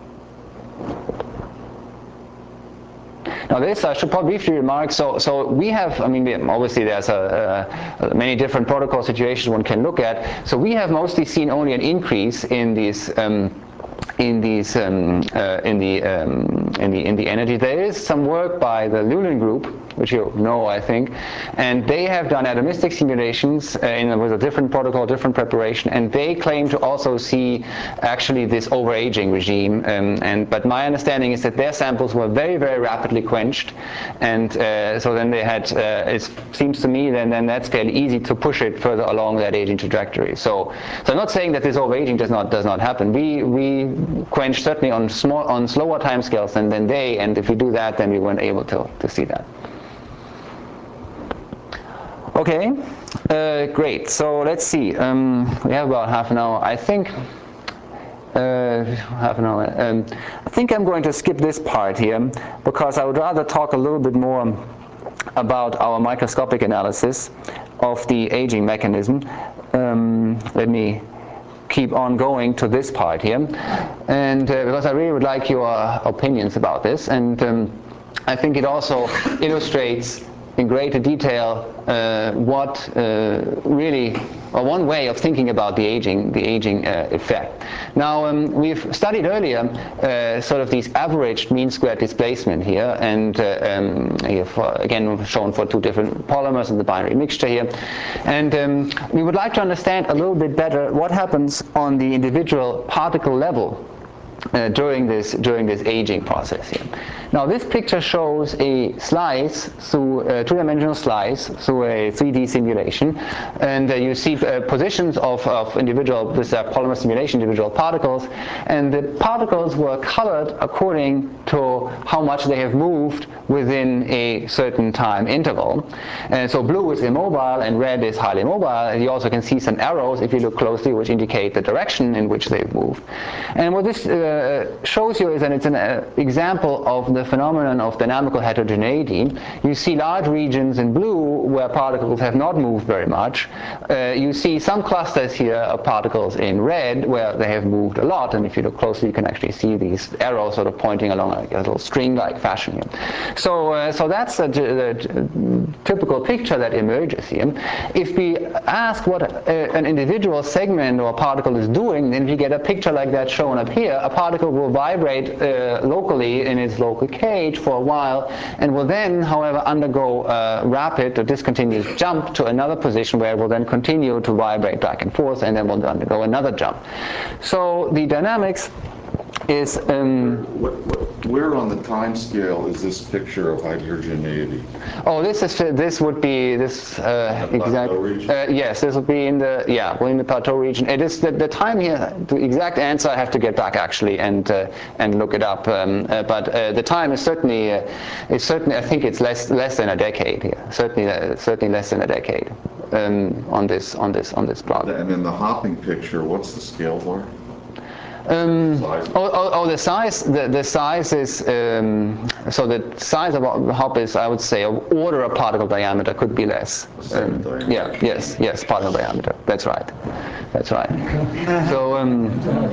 Now this I should probably briefly remark. So so we have. I mean, we, obviously there's a, a, many different protocol situations one can look at. So we have mostly seen only an increase in these. Um, in these um, uh, in the um, in the in the energy. There is some work by the Lulin group, which you know, I think, and they have done atomistic simulations uh, in, with a different protocol, different preparation, and they claim to also see actually this overaging regime. Um, and but my understanding is that their samples were very very rapidly quenched, and uh, so then they had. Uh, it seems to me then then that's fairly easy to push it further along that aging trajectory. So so I'm not saying that this overaging does not does not happen. We we quench certainly on small on slower timescales than, than they, and if we do that, then we weren't able to, to see that. Okay, uh, great. So let's see. Um, we have about half an hour. I think uh, half an hour. Um, I think I'm going to skip this part here because I would rather talk a little bit more about our microscopic analysis of the aging mechanism. Um, let me keep on going to this part here, and uh, because I really would like your opinions about this, and um, I think it also illustrates in greater detail uh, what uh, really, or one way of thinking about the aging, the aging uh, effect. Now um, we've studied earlier uh, sort of these averaged mean squared displacement here, and uh, um, here for, again shown for two different polymers in the binary mixture here, and um, we would like to understand a little bit better what happens on the individual particle level Uh, during this during this aging process here. Now this picture shows a slice through a two-dimensional slice through a three D simulation, and uh, you see uh, positions of, of individual this uh, polymer simulation individual particles, and the particles were colored according to how much they have moved within a certain time interval. And so blue is immobile and red is highly mobile, and you also can see some arrows if you look closely which indicate the direction in which they've moved. And what this uh, shows you is that it's an uh, example of the phenomenon of dynamical heterogeneity. You see large regions in blue where particles have not moved very much. Uh, you see some clusters here of particles in red where they have moved a lot, and if you look closely you can actually see these arrows sort of pointing along a, a little string-like fashion here. So, uh, so that's a, a, a typical picture that emerges here. If we ask what a, an individual segment or particle is doing, then we get a picture like that shown up here. A particle will vibrate uh, locally in its local cage for a while, and will then, however, undergo a rapid or discontinuous jump to another position where it will then continue to vibrate back and forth, and then will undergo another jump. So the dynamics is um, what, what, where on the time scale is this picture of heterogeneity? Oh, this is this would be this uh, exact. Uh, yes, this would be in the yeah, well, in the plateau region. It is the, the time here. The exact answer I have to get back actually and uh, and look it up. Um, uh, but uh, the time is certainly uh, it's certainly I think it's less less than a decade here. Certainly uh, certainly less than a decade um, on this on this on this plot. And in the hopping picture, what's the scale bar? Um, oh, oh, oh, the size, the, the size is, um, so the size of a hop is, I would say, of order of particle diameter, could be less. Um, yeah, yes, yes, particle diameter, that's right, that's right. So, um,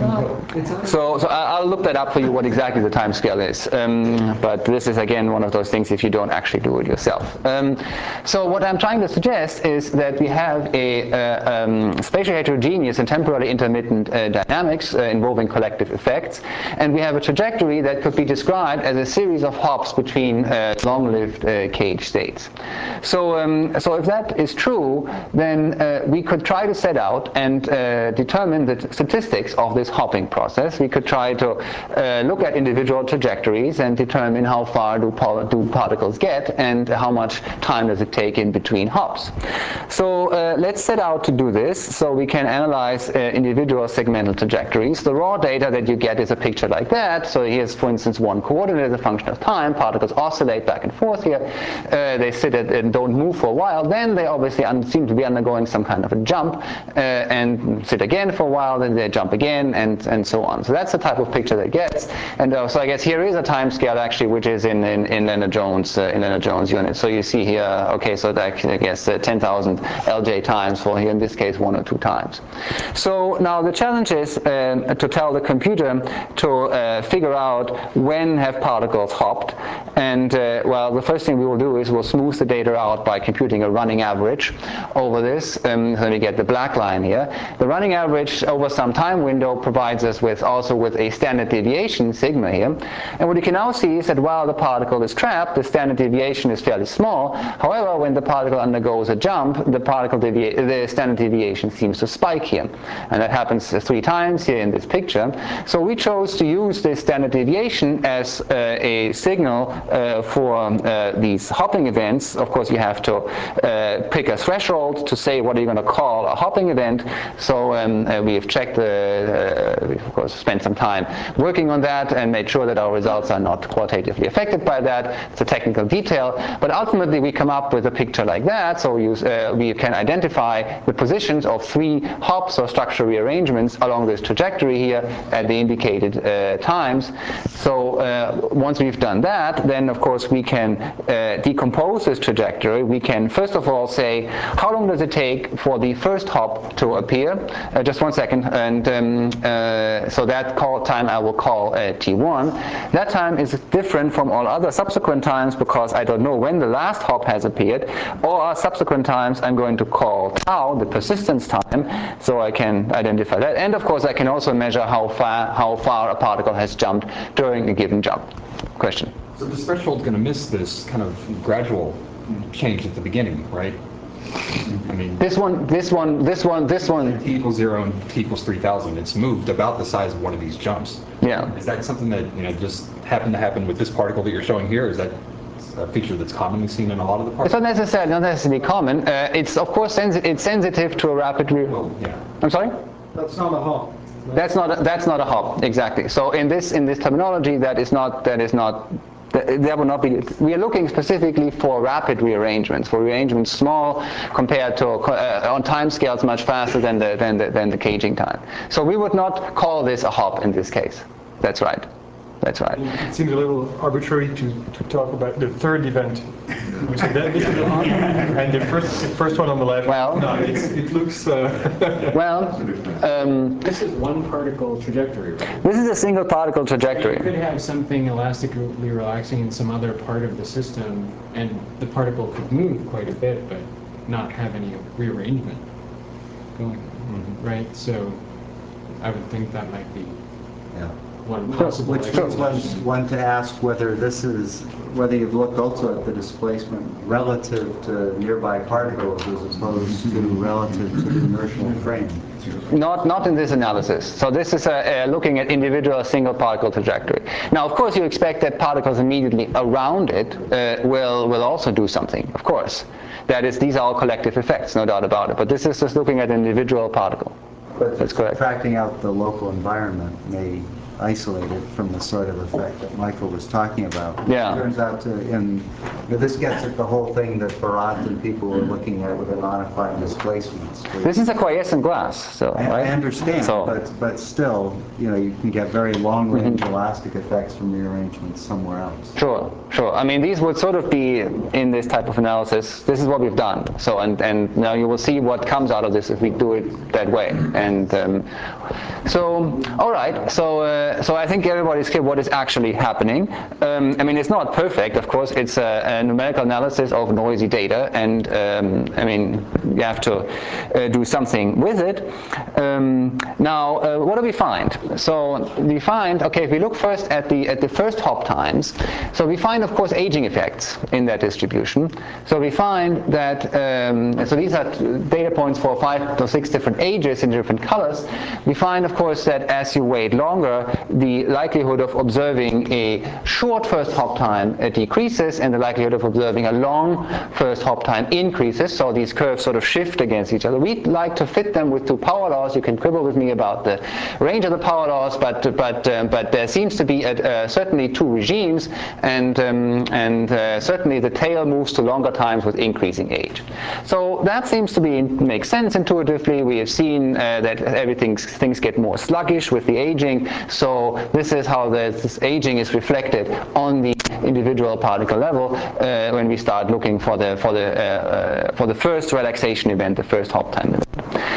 so, so I'll look that up for you, what exactly the time scale is. Um, but this is, again, one of those things if you don't actually do it yourself. Um, so what I'm trying to suggest is that we have a uh, um, spatially heterogeneous and temporally intermittent uh, dynamics uh, involving collective effects, and we have a trajectory that could be described as a series of hops between uh, long-lived uh, cage states. So, um, so if that is true, then uh, we could try to set out and uh, determine the statistics of this hopping process. We could try to uh, look at individual trajectories and determine how far do, do particles get and how much time does it take in between hops. So uh, let's set out to do this so we can analyze uh, individual segmental trajectories. The raw data that you get is a picture like that. So here's, for instance, one coordinate as a function of time. Particles oscillate back and forth here. Uh, they sit at, and don't move for a while. Then they obviously un seem to be undergoing some kind of a jump uh, and sit again for a while. Then they jump again and, and so on. So that's the type of picture that it gets. And uh, so I guess here is a time scale actually which is in, in, in Lennard-Jones uh, in Lennard-Jones units. So you see here, okay, so that, I guess uh, ten thousand L J times for here in this case one or two times. So now the challenge is um, to tell the computer to uh, figure out when have particles hopped. And uh, well, the first thing we will do is we'll smooth the data out by computing a running average over this. Um, so we get the black line here. The running average over some time window provides us with also with a standard deviation sigma here. And what you can now see is that while the particle is trapped, the standard deviation is fairly small. However, when the particle undergoes a jump, the particle devi the standard deviation seems to spike here. And that happens uh, three times here in this picture. So we chose to use this standard deviation as uh, a signal uh, for uh, these hopping events. Of course, you have to uh, pick a threshold to say what are you going to call a hopping event. So um, uh, we have checked, uh, uh, we of course spent some time working on that and made sure that our results are not qualitatively affected by that. It's a technical detail, but ultimately we come up with a picture like that. So we, use, uh, we can identify the positions of three hops or structural rearrangements along this trajectory here at the indicated uh, times. So uh, once we've done that, then of course we can uh, decompose this trajectory. We can first of all say how long does it take for the first hop to appear. Uh, just one second. And um, uh, so that call time I will call uh, T one. That time is different from all other subsequent times because I don't know when the last hop has appeared. All subsequent times I'm going to call tau, the persistence time, so I can identify that. And of course I can also measure how far, how far a particle has jumped during a given jump. Question? So this threshold is going to miss this kind of gradual change at the beginning, right? I mean, this one, this one, this one, this one. T equals zero and T equals three thousand. It's moved about the size of one of these jumps. Yeah. Is that something that you know just happened to happen with this particle that you're showing here? Is that a feature that's commonly seen in a lot of the particles? It's not necessarily not necessarily common. Uh, it's of course sensi it's sensitive to a rapid. Re well, yeah. I'm sorry. That's not a hop. That's not a, that's not a hop exactly. So in this in this terminology, that is not that is not. That will not be. We are looking specifically for rapid rearrangements, for rearrangements small compared to uh, on time scales much faster than the than the than the caging time. So we would not call this a hop in this case. That's right. That's right. It seems a little arbitrary to, to talk about the third event, which is that this is the hop, and the first the first one on the left. Well, no, it's, it looks. Uh, well, um, this is one particle trajectory, right? This is a single particle trajectory. You could have something elastically relaxing in some other part of the system, and the particle could move quite a bit, but not have any rearrangement going, mm-hmm. right? So, I would think that might be. Yeah. One possible Which leads one, one to ask whether this is, whether you've looked also at the displacement relative to nearby particles as opposed to relative to the inertial frame. Not, not in this analysis. So this is a, a looking at individual single particle trajectory. Now, of course, you expect that particles immediately around it uh, will, will also do something, of course. That is, these are all collective effects, no doubt about it. But this is just looking at an individual particle. But that's correct. Tracking out the local environment may isolate it from the sort of effect that Michael was talking about. Yeah. It turns out to, in, this gets at the whole thing that Barat and people were looking at with anonifying displacements. This is a quiescent glass, so, I, right? I understand, so, but, but still, you know, you can get very long-range mm-hmm. elastic effects from rearrangements somewhere else. Sure, sure. I mean, these would sort of be in this type of analysis. This is what we've done. So, and, and now you will see what comes out of this if we do it that way. And um, so, all right. So. Uh, uh, so I think everybody's clear what is actually happening. Um, I mean, it's not perfect, of course. It's a, a numerical analysis of noisy data, and um, I mean, you have to uh, do something with it. Um, now, uh, what do we find? So we find, okay, if we look first at the at the first hop times, so we find, of course, aging effects in that distribution. So we find that, um, so these are data points for five to six different ages in different colors. We find, of course, that as you wait longer, the likelihood of observing a short first hop time uh, decreases, and the likelihood of observing a long first hop time increases. So these curves sort of shift against each other. We like to fit them with two power laws. You can quibble with me about the range of the power laws, but but um, but there seems to be a, uh, certainly two regimes, and um, and uh, certainly the tail moves to longer times with increasing age. So that seems to be make sense intuitively. We have seen uh, that everything things get more sluggish with the aging. So this is how this aging is reflected on the individual particle level uh, when we start looking for the for the uh, uh, for the first relaxation event, the first hop time event.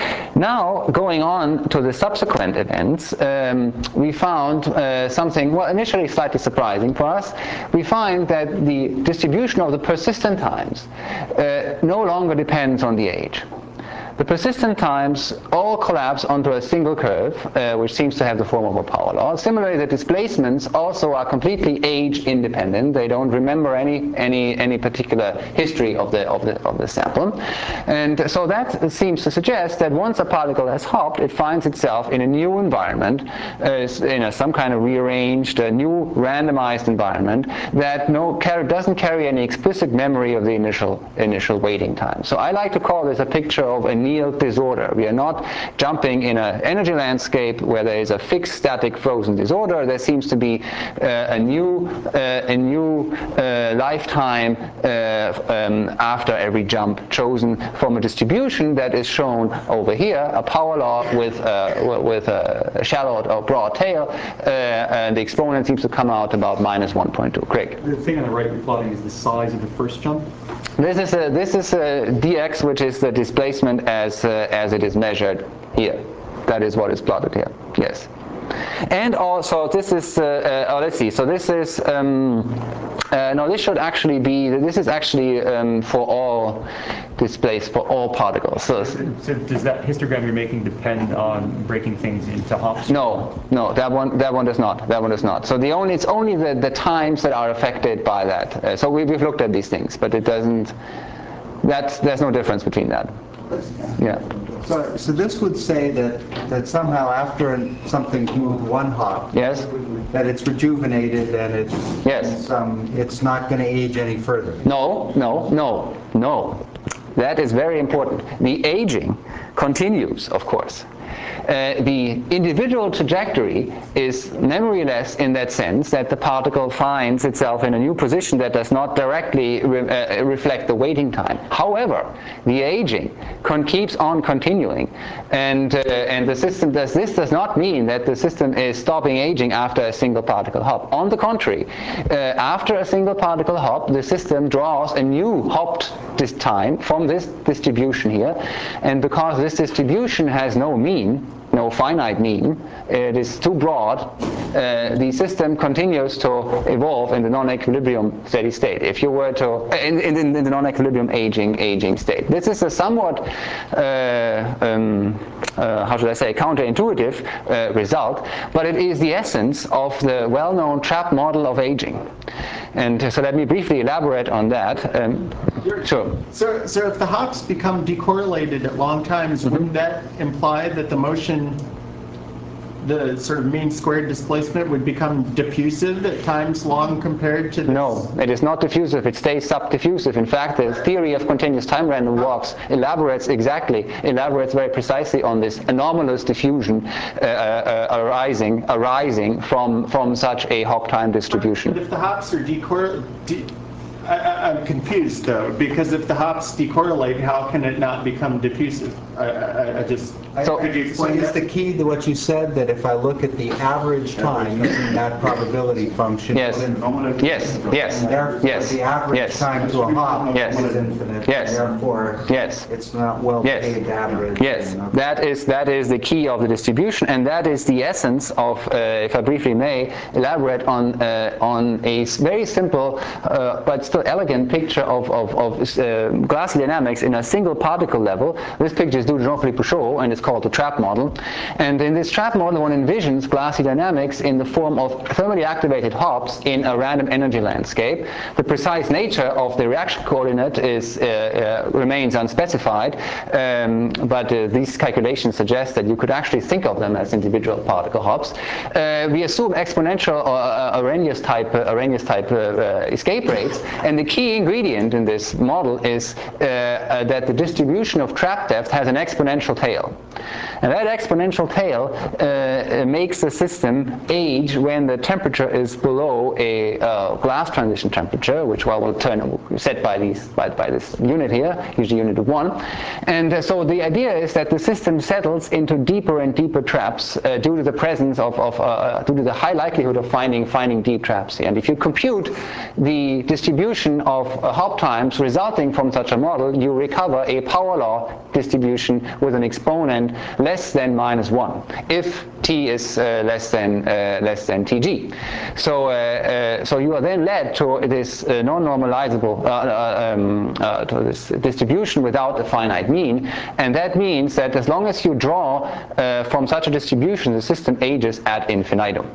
Now, going on to the subsequent events, um, we found uh, something, well, initially slightly surprising for us. We find that the distribution of the persistent times uh, no longer depends on the age. The persistent times all collapse onto a single curve, uh, which seems to have the form of a power law. Similarly, the displacements also are completely age independent. They don't remember any any any particular history of the of the of the sample, and so that seems to suggest that once a particle has hopped, it finds itself in a new environment, uh, in a, some kind of rearranged, a new randomized environment that no car doesn't carry any explicit memory of the initial initial waiting time. So I like to call this a picture of a annealed disorder. We are not jumping in an energy landscape where there is a fixed static frozen disorder. There seems to be uh, a new uh, a new uh, lifetime uh, um, after every jump chosen from a distribution that is shown over here, a power law with uh, with a shallow or broad tail, uh, and the exponent seems to come out about minus one point two. Craig. The thing on the right you're plotting is the size of the first jump? This is a, this is a dx, which is the displacement as uh, as it is measured here. That is what is plotted here. Yes. And also this is uh, uh, oh, let's see. So this is um, uh, no. This should actually be. This is actually um, for all displaced for all particles. So, so does that histogram you're making depend on breaking things into hops? No, no. That one. That one does not. That one does not. So the only it's only the the times that are affected by that. Uh, so we, we've looked at these things, but it doesn't. That's there's no difference between that. Yeah. So, so this would say that, that somehow after something's moved one hop, yes, that it's rejuvenated and it's yes, it's, um, it's not going to age any further. No, no, no, no. That is very important. The aging continues, of course. Uh, the individual trajectory is memoryless in that sense that the particle finds itself in a new position that does not directly re uh, reflect the waiting time. However, the aging con keeps on continuing, and uh, and the system does this does not mean that the system is stopping aging after a single particle hop. On the contrary, uh, after a single particle hop, the system draws a new hopped this time from this distribution here, and because this distribution has no mean, no finite mean, it is too broad, uh, the system continues to evolve in the non-equilibrium steady state. If you were to, in, in, in the non-equilibrium aging aging state. This is a somewhat, uh, um, uh, how should I say, counterintuitive uh, result, but it is the essence of the well-known trap model of aging. And so let me briefly elaborate on that. Um, sure. So, so if the hops become decorrelated at long times, mm-hmm. wouldn't that imply that the motion, the sort of mean squared displacement, would become diffusive at times long compared to this? No, it is not diffusive. It stays subdiffusive. In fact, the theory of continuous time random walks elaborates exactly, elaborates very precisely on this anomalous diffusion uh, uh, arising arising from from such a hop time distribution. But if the hops are decorrelated, de I, I'm confused though, because if the hops decorrelate, how can it not become diffusive? I, I, I just, So, could you so explain is that? the key to what you said, that if I look at the average time using that probability function? Yes. Yes. Yes. And therefore, Yes. the average Yes. time to a hop Yes. is infinite. Yes. Therefore, Yes. it's not well Yes. behaved average. Yes, enough. that is that is the key of the distribution, and that is the essence of, uh, if I briefly may, elaborate on uh, on a s- very simple uh, but still elegant picture of of, of uh, glassy dynamics in a single particle level. This picture is due to Jean-Philippe Pouchot, and it's called the trap model. And in this trap model, one envisions glassy dynamics in the form of thermally activated hops in a random energy landscape. The precise nature of the reaction coordinate is uh, uh, remains unspecified, um, but uh, these calculations suggest that you could actually think of them as individual particle hops. Uh, we assume exponential or uh, Arrhenius type, uh, Arrhenius type uh, uh, escape rates, and the key ingredient in this model is uh, uh, that the distribution of trap depth has an exponential tail. And that exponential tail uh, makes the system age when the temperature is below a uh, glass transition temperature, which well will turn set by these by, by this unit here, usually unit of one. And uh, so the idea is that the system settles into deeper and deeper traps uh, due to the presence of, of uh, due to the high likelihood of finding finding deep traps here. And if you compute the distribution of uh, hop times resulting from such a model, you recover a power law distribution with an exponent less than minus one, if t is uh, less than uh, less than tg. So uh, uh, so you are then led to this uh, non-normalizable uh, uh, um, uh, to this distribution without a finite mean, and that means that as long as you draw uh, from such a distribution, the system ages ad infinitum.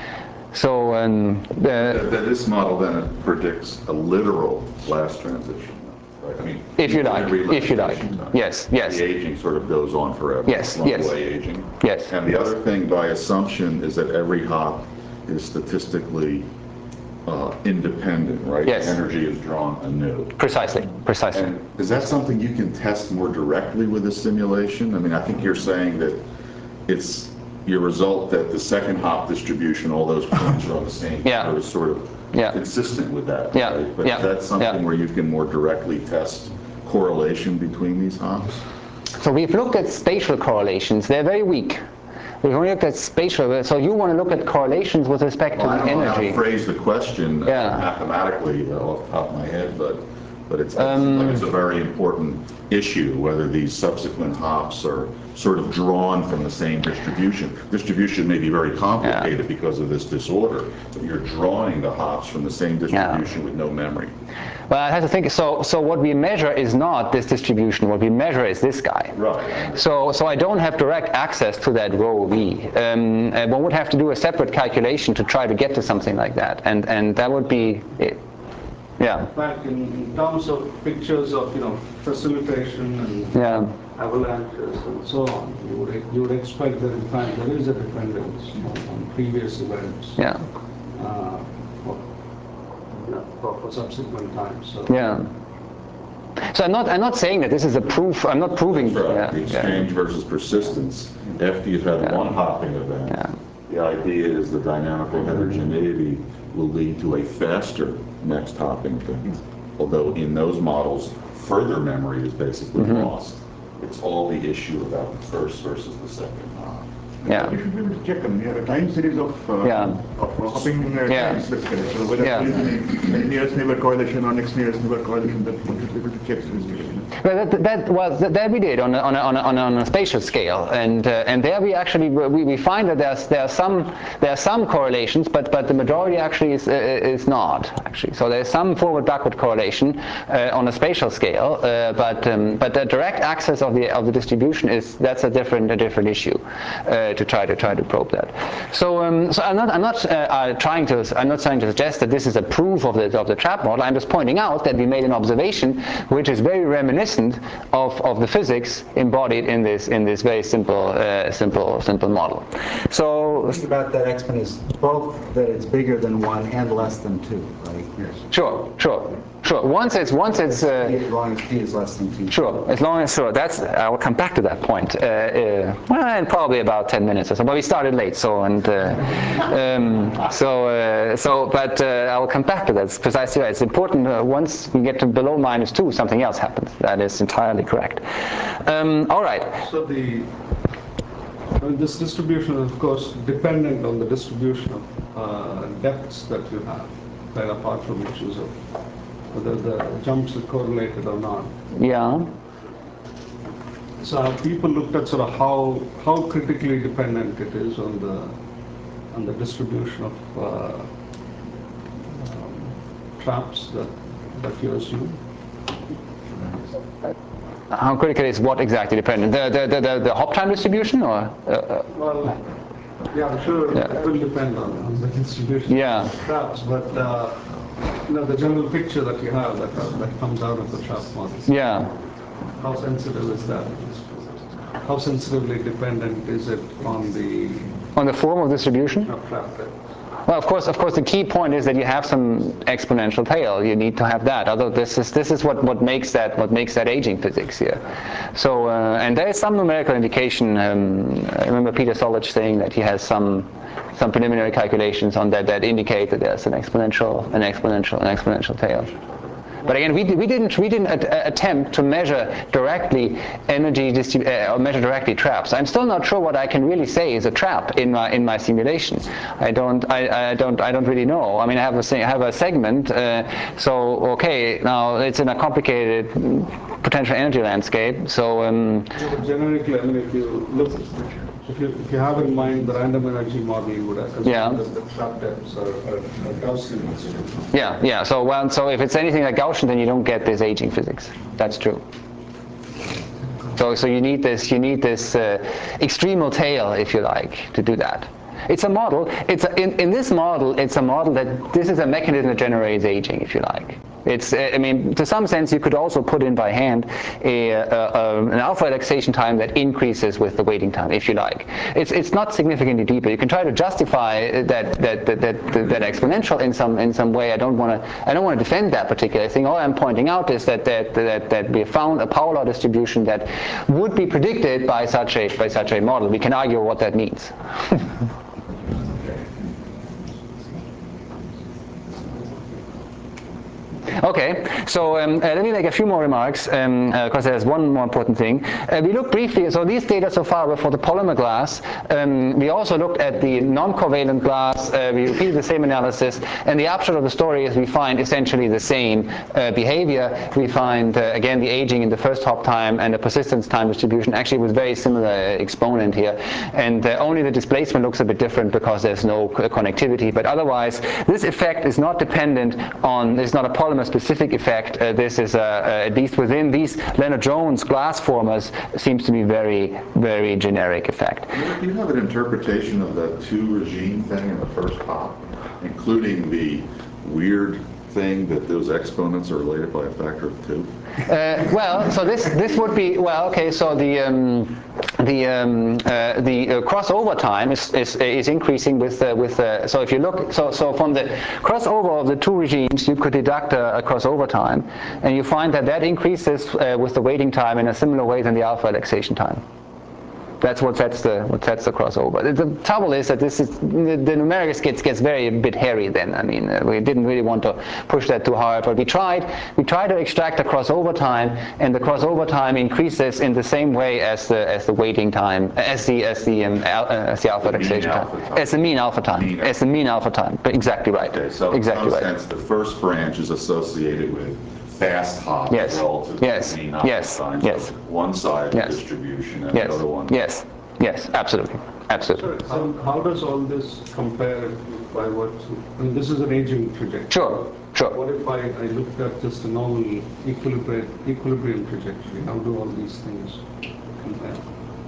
So um, the, that this model then predicts a literal glass transition. Right? I mean, if you like, if you like, time. yes, yes. The aging sort of goes on forever. Yes, runaway yes. aging. Yes. And the other thing by assumption is that every hop is statistically uh, independent, right? Yes. Energy is drawn anew. Precisely, precisely. And is that something you can test more directly with a simulation? I mean, I think you're saying that it's your result that the second hop distribution, all those points are on the same Yeah. curve, is sort of Yeah. consistent with that. Yeah. Right? But Yeah. is that something Yeah. where you can more directly test correlation between these hops? So we've looked at spatial correlations. They're very weak. We've only looked at spatial. So you want to look at correlations with respect Well, to I the don't know how energy. to phrase the question uh, Yeah. mathematically uh, off the top of my head, but but it's, it's Um, like it's a very important issue whether these subsequent hops are sort of drawn from the same distribution. Distribution may be very complicated Yeah. because of this disorder, but you're drawing the hops from the same distribution with no memory. Well, I have to think. So, so what we measure is not this distribution. What we measure is this guy. Right. So, so I don't have direct access to that rho v. Um, and one would have to do a separate calculation to try to get to something like that, and and that would be it. Yeah. In fact, in, in terms of pictures of, you know, precipitation and Yeah. avalanches and so on, you would you would expect that in fact there is a dependence on previous events. Yeah. Uh, for, you know, for, for subsequent times. So. Yeah. So I'm not I'm not saying that this is a proof. I'm not proving. That's right. Yeah, The exchange yeah. versus persistence. After you've had Yeah. one hopping event, Yeah. the idea is the dynamical heterogeneity will lead to a faster next hopping event. Although in those models, further memory is basically Mm-hmm. lost. It's all the issue about the first versus the second hop. Yeah. You should be able to check them. You have a time series of, uh, Yeah. of hopping uh, Yeah. times basically. So whether Yeah. there is any nearest neighbor correlation or next nearest neighbor correlation, that one should be able to check statistically. Well, that, that, well, that, that we did on a, on a, on a, on a, on a spatial scale, and uh, and there we actually we, we find that there's there are some there are some correlations, but but the majority actually is uh, is not actually. So there's some forward backward correlation uh, on a spatial scale, uh, but um, but the direct access of the of the distribution is that's a different a different issue uh, to try to try to probe that. So um, so I'm not I'm not uh, uh, trying to I'm not trying to suggest that this is a proof of the of the trap model. I'm just pointing out that we made an observation which is very reminiscent of, of the physics embodied in this in this very simple uh, simple simple model. So Think about that exponent is both that it's bigger than one and less than two, right? Yes. Sure, sure, Sure. Once it's once it's uh, as long as t is less than t. Sure. As long as sure. That's I will come back to that point. Uh, uh, well, in probably about ten minutes or so. But we started late, so and uh, um, so uh, so. But uh, I will come back to that. It's precisely right. It's important. Uh, once you get to below minus two, something else happens. That is entirely correct. Um, all right. So the I mean, this distribution is, of course, dependent on the distribution of uh, depths that you have, right, apart from issues of whether the jumps are correlated or not. Yeah. So have people looked at sort of how how critically dependent it is on the on the distribution of uh, um, traps that that you assume? How critical is what exactly dependent? The the the, the, the hop time distribution, or? Uh, well, yeah, I'm sure yeah. It will depend on, on the distribution yeah. of traps, but uh, you know, the general picture that you have that uh, that comes out of the trap model. Yeah. How sensitive is that? How sensitively dependent is it on the on the form of distribution? Of trap depth? Well, of course, of course, the key point is that you have some exponential tail. You need to have that. Although this is this is what, what makes that what makes that aging physics here. So, uh, and there is some numerical indication. Um, I remember Peter Solich saying that he has some some preliminary calculations on that that indicate that there's an exponential, an exponential, an exponential tail. But again, we, we didn't we didn't at, attempt to measure directly energy distribu- uh, or measure directly traps. I'm still not sure what I can really say is a trap in my in my simulation. I don't I, I don't I don't really know. I mean, I have a I have a segment. Uh, so okay, now it's in a complicated potential energy landscape. So um, yeah, generically, I mean, if you look. If you, if you have in mind the random energy model, you would assume yeah. that the trap depths are, are, are Gaussian. Yeah, yeah. So well, so if it's anything like Gaussian, then you don't get this aging physics. That's true. So so you need this you need this uh, extremal tail, if you like, to do that. It's a model. It's a, in in this model. It's a model that this is a mechanism that generates aging, if you like. It's, I mean, to some sense, you could also put in by hand a, a, a, an alpha relaxation time that increases with the waiting time, if you like. It's it's not significantly deeper. You can try to justify that that that that, that exponential in some in some way. I don't want to I don't want to defend that particular thing. All I'm pointing out is that that that that we found a power law distribution that would be predicted by such a by such a model. We can argue what that means. Okay, so um, uh, let me make a few more remarks, because um, uh, there's one more important thing. Uh, we looked briefly, so these data so far were for the polymer glass. Um, we also looked at the non-covalent glass. Uh, we repeated the same analysis, and the upshot of the story is we find essentially the same uh, behavior. We find, uh, again, the aging in the first hop time and the persistence time distribution actually was very similar uh, exponent here, and uh, only the displacement looks a bit different because there's no co connectivity, but otherwise, this effect is not dependent on, it's not a polymer specific effect. Uh, this is, uh, uh, at least within these Lennard-Jones glass formers, seems to be very, very generic effect. Do you have an interpretation of the two regime thing in the first hop, including the weird thing that those exponents are related by a factor of two? Uh, well, so this this would be well. Okay, so the um, the um, uh, the uh, crossover time is is, is increasing with uh, with. Uh, so if you look, so so from the crossover of the two regimes, you could deduct a, a crossover time, and you find that that increases uh, with the waiting time in a similar way than the alpha relaxation time. That's what sets the what sets the crossover. The, the trouble is that this is the, the numerics gets gets very a bit hairy. Then I mean uh, we didn't really want to push that too hard, but we tried we tried to extract the crossover time, and the crossover time increases in the same way as the as the waiting time as the as the um, al, uh, as the alpha relaxation time. time as the mean alpha time mean as the mean alpha time. But exactly right. Okay, so exactly in some right. sense, the first branch is associated with fast hop yes. relative yes. to the mean alpha yes. time. Yes. So one side yes. distribution and yes. the other one. Yes. Yes. Absolutely. Absolutely. So how does all this compare by what? I mean, this is an aging trajectory. Sure. Sure. What if I, I looked at just a normal equilibrium, equilibrium trajectory? How do all these things compare?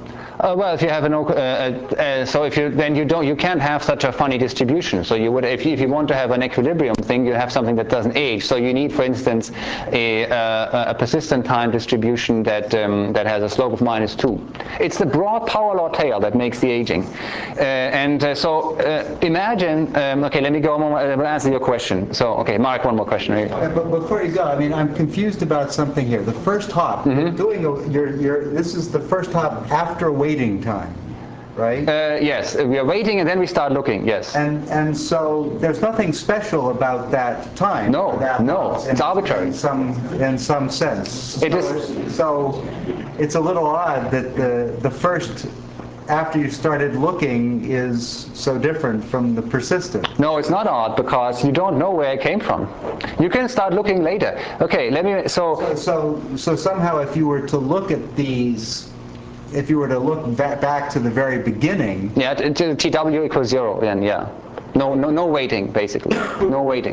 Uh, well, if you have an uh, uh, so if you then you don't you can't have such a funny distribution. So you would if you, if you want to have an equilibrium thing, you have something that doesn't age. So you need, for instance, a, uh, a persistent time distribution that um, that has a slope of minus two. It's the broad power law tail that makes the aging. Uh, and uh, so uh, imagine. Um, okay, let me go. I will answer your question. So okay, Mark, one more question. Uh, but before you go, I mean, I'm confused about something here. The first hop, Mm-hmm. you're doing a, you're, you're, this is the first hop after waiting time, right? Uh, yes, we are waiting and then we start looking. Yes. And and so there's nothing special about that time. No, that no, in, it's arbitrary. In some in some sense. It so, is. So it's a little odd that the the first, after you started looking, is so different from the persistent. No, it's not odd because you don't know where it came from. You can start looking later. Okay, let me, so... So, so, so somehow if you were to look at these, if you were to look back, back to the very beginning... Yeah, to, to T W equals zero, then yeah. No, no, no waiting, basically. No waiting.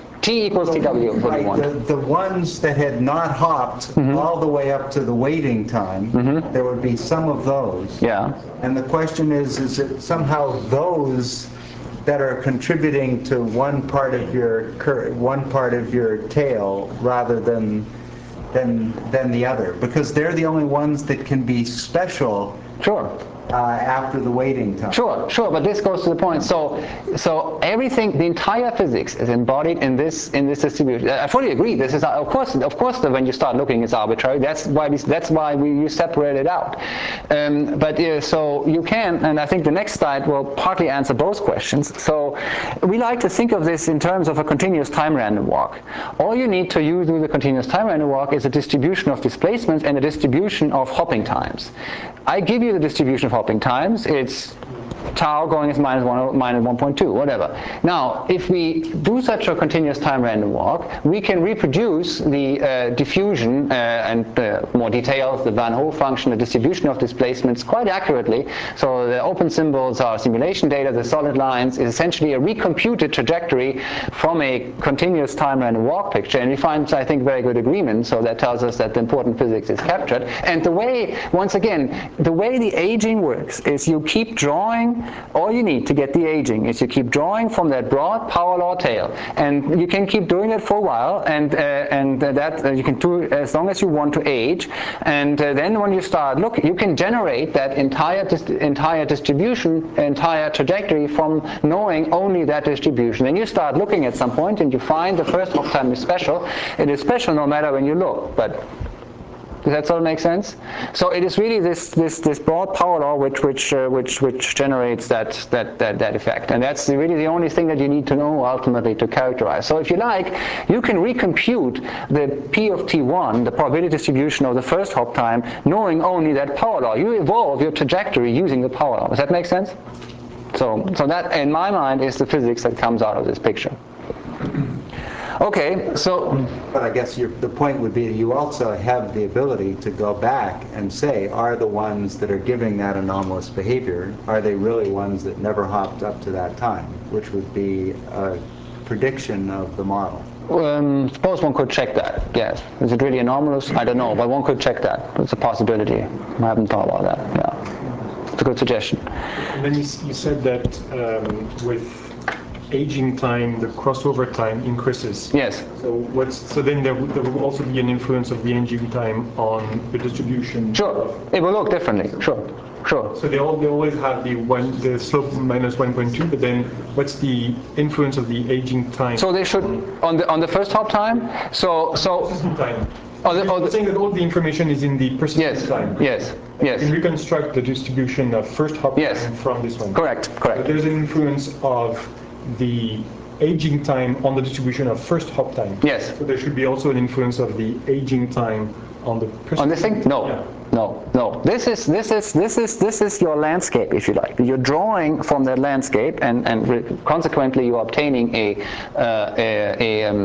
T equals T W, what do you want? The, the ones that had not hopped mm-hmm. all the way up to the waiting time, mm-hmm. there would be some of those. Yeah. And the question is, is it somehow those that are contributing to one part of your cur one part of your tail rather than than than the other? Because they're the only ones that can be special. Sure. Uh, after the waiting time. Sure, sure, but this goes to the point. So, so everything, the entire physics is embodied in this in this distribution. I fully agree. This is, of course, of course, that when you start looking, it's arbitrary. That's why we, that's why we you separate it out. Um, but uh, so you can, and I think the next slide will partly answer both questions. So we like to think of this in terms of a continuous time random walk. All you need to use with the continuous time random walk is a distribution of displacements and a distribution of hopping times. I give you the distribution of hopping times. It's tau going as minus one, minus one point two, whatever. Now, if we do such a continuous time random walk, we can reproduce the uh, diffusion uh, and uh, more details, the Van Hove function, the distribution of displacements quite accurately. So the open symbols are simulation data. The solid lines is essentially a recomputed trajectory from a continuous time random walk picture. And we find, I think, very good agreement. So that tells us that the important physics is captured. And the way, once again, the way the aging works is you keep drawing. All you need to get the aging is you keep drawing from that broad power law tail, and you can keep doing it for a while, and uh, and that uh, you can do as long as you want to age, and uh, then when you start look, you can generate that entire dis entire distribution, entire trajectory from knowing only that distribution. Then you start looking at some point, and you find the first hop time is special. It is special no matter when you look, but. Does that sort of make sense? So it is really this this this broad power law which which uh, which which generates that that that that effect, and that's really the only thing that you need to know ultimately to characterize. So if you like, you can recompute the P of T one, the probability distribution of the first hop time, knowing only that power law. You evolve your trajectory using the power law. Does that make sense? So so that, in my mind, is the physics that comes out of this picture. Okay, so... But I guess your, the point would be that you also have the ability to go back and say, are the ones that are giving that anomalous behavior, are they really ones that never hopped up to that time, which would be a prediction of the model. Um, suppose one could check that, yes. Is it really anomalous? I don't know, but one could check that. It's a possibility. I haven't thought about that, yeah. It's a good suggestion. And then you, you said that um, with aging time, the crossover time increases. Yes. So what's so then there, there will also be an influence of the aging time on the distribution. Sure. It will look differently. Sure. Sure. So they all they always have the one the slope minus one point two, but then what's the influence of the aging time? So they should on the on the first hop time. So so. Time. Oh, the, oh, You're saying that all the information is in the persistent yes, time. Yes, yes. You can reconstruct the distribution of first hop yes. time from this one. Correct, correct. But there's an influence of the aging time on the distribution of first hop time. Yes. So there should be also an influence of the aging time on the persistent. On this thing? No. Yeah. No, no. This is this is this is this is your landscape, if you like. You're drawing from that landscape, and and consequently you're obtaining a uh, a, a um,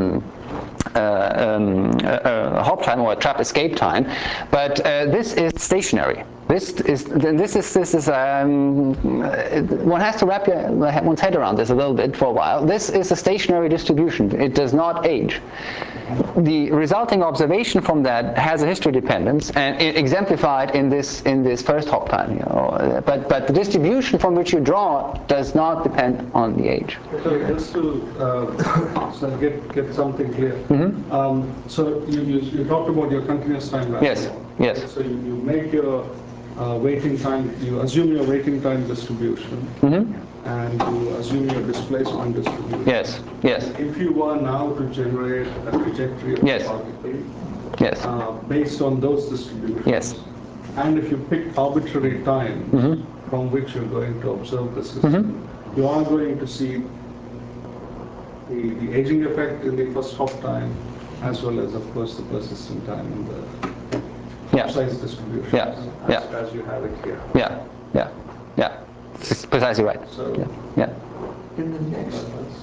uh, um, uh, hop time or trap escape time, but uh, this is stationary. This is this is this is um, one has to wrap your, one's head around this a little bit for a while. This is a stationary distribution. It does not age. The resulting observation from that has a history dependence, and it exemplified in this in this first hop time. You know, but but the distribution from which you draw does not depend on the age. So just to uh, so get get something clear. Mm-hmm. um, so you, you you talked about your continuous time basketball. Yes. Yes. Right? So you, you make your uh, waiting time. You assume your waiting time distribution. Mm-hmm. And you assume your displacement distribution. Yes, yes. If you were now to generate a trajectory of yes. the particle, yes. uh, based on those distributions, yes. and if you pick arbitrary time mm-hmm. from which you're going to observe the system, mm-hmm. you are going to see the, the aging effect in the first hop time, as well as, of course, the persistent time in the yeah. size distribution, yeah. as, yeah. as you have it here. Yeah, yeah, yeah. It's precisely right. So, yeah. yeah. In the next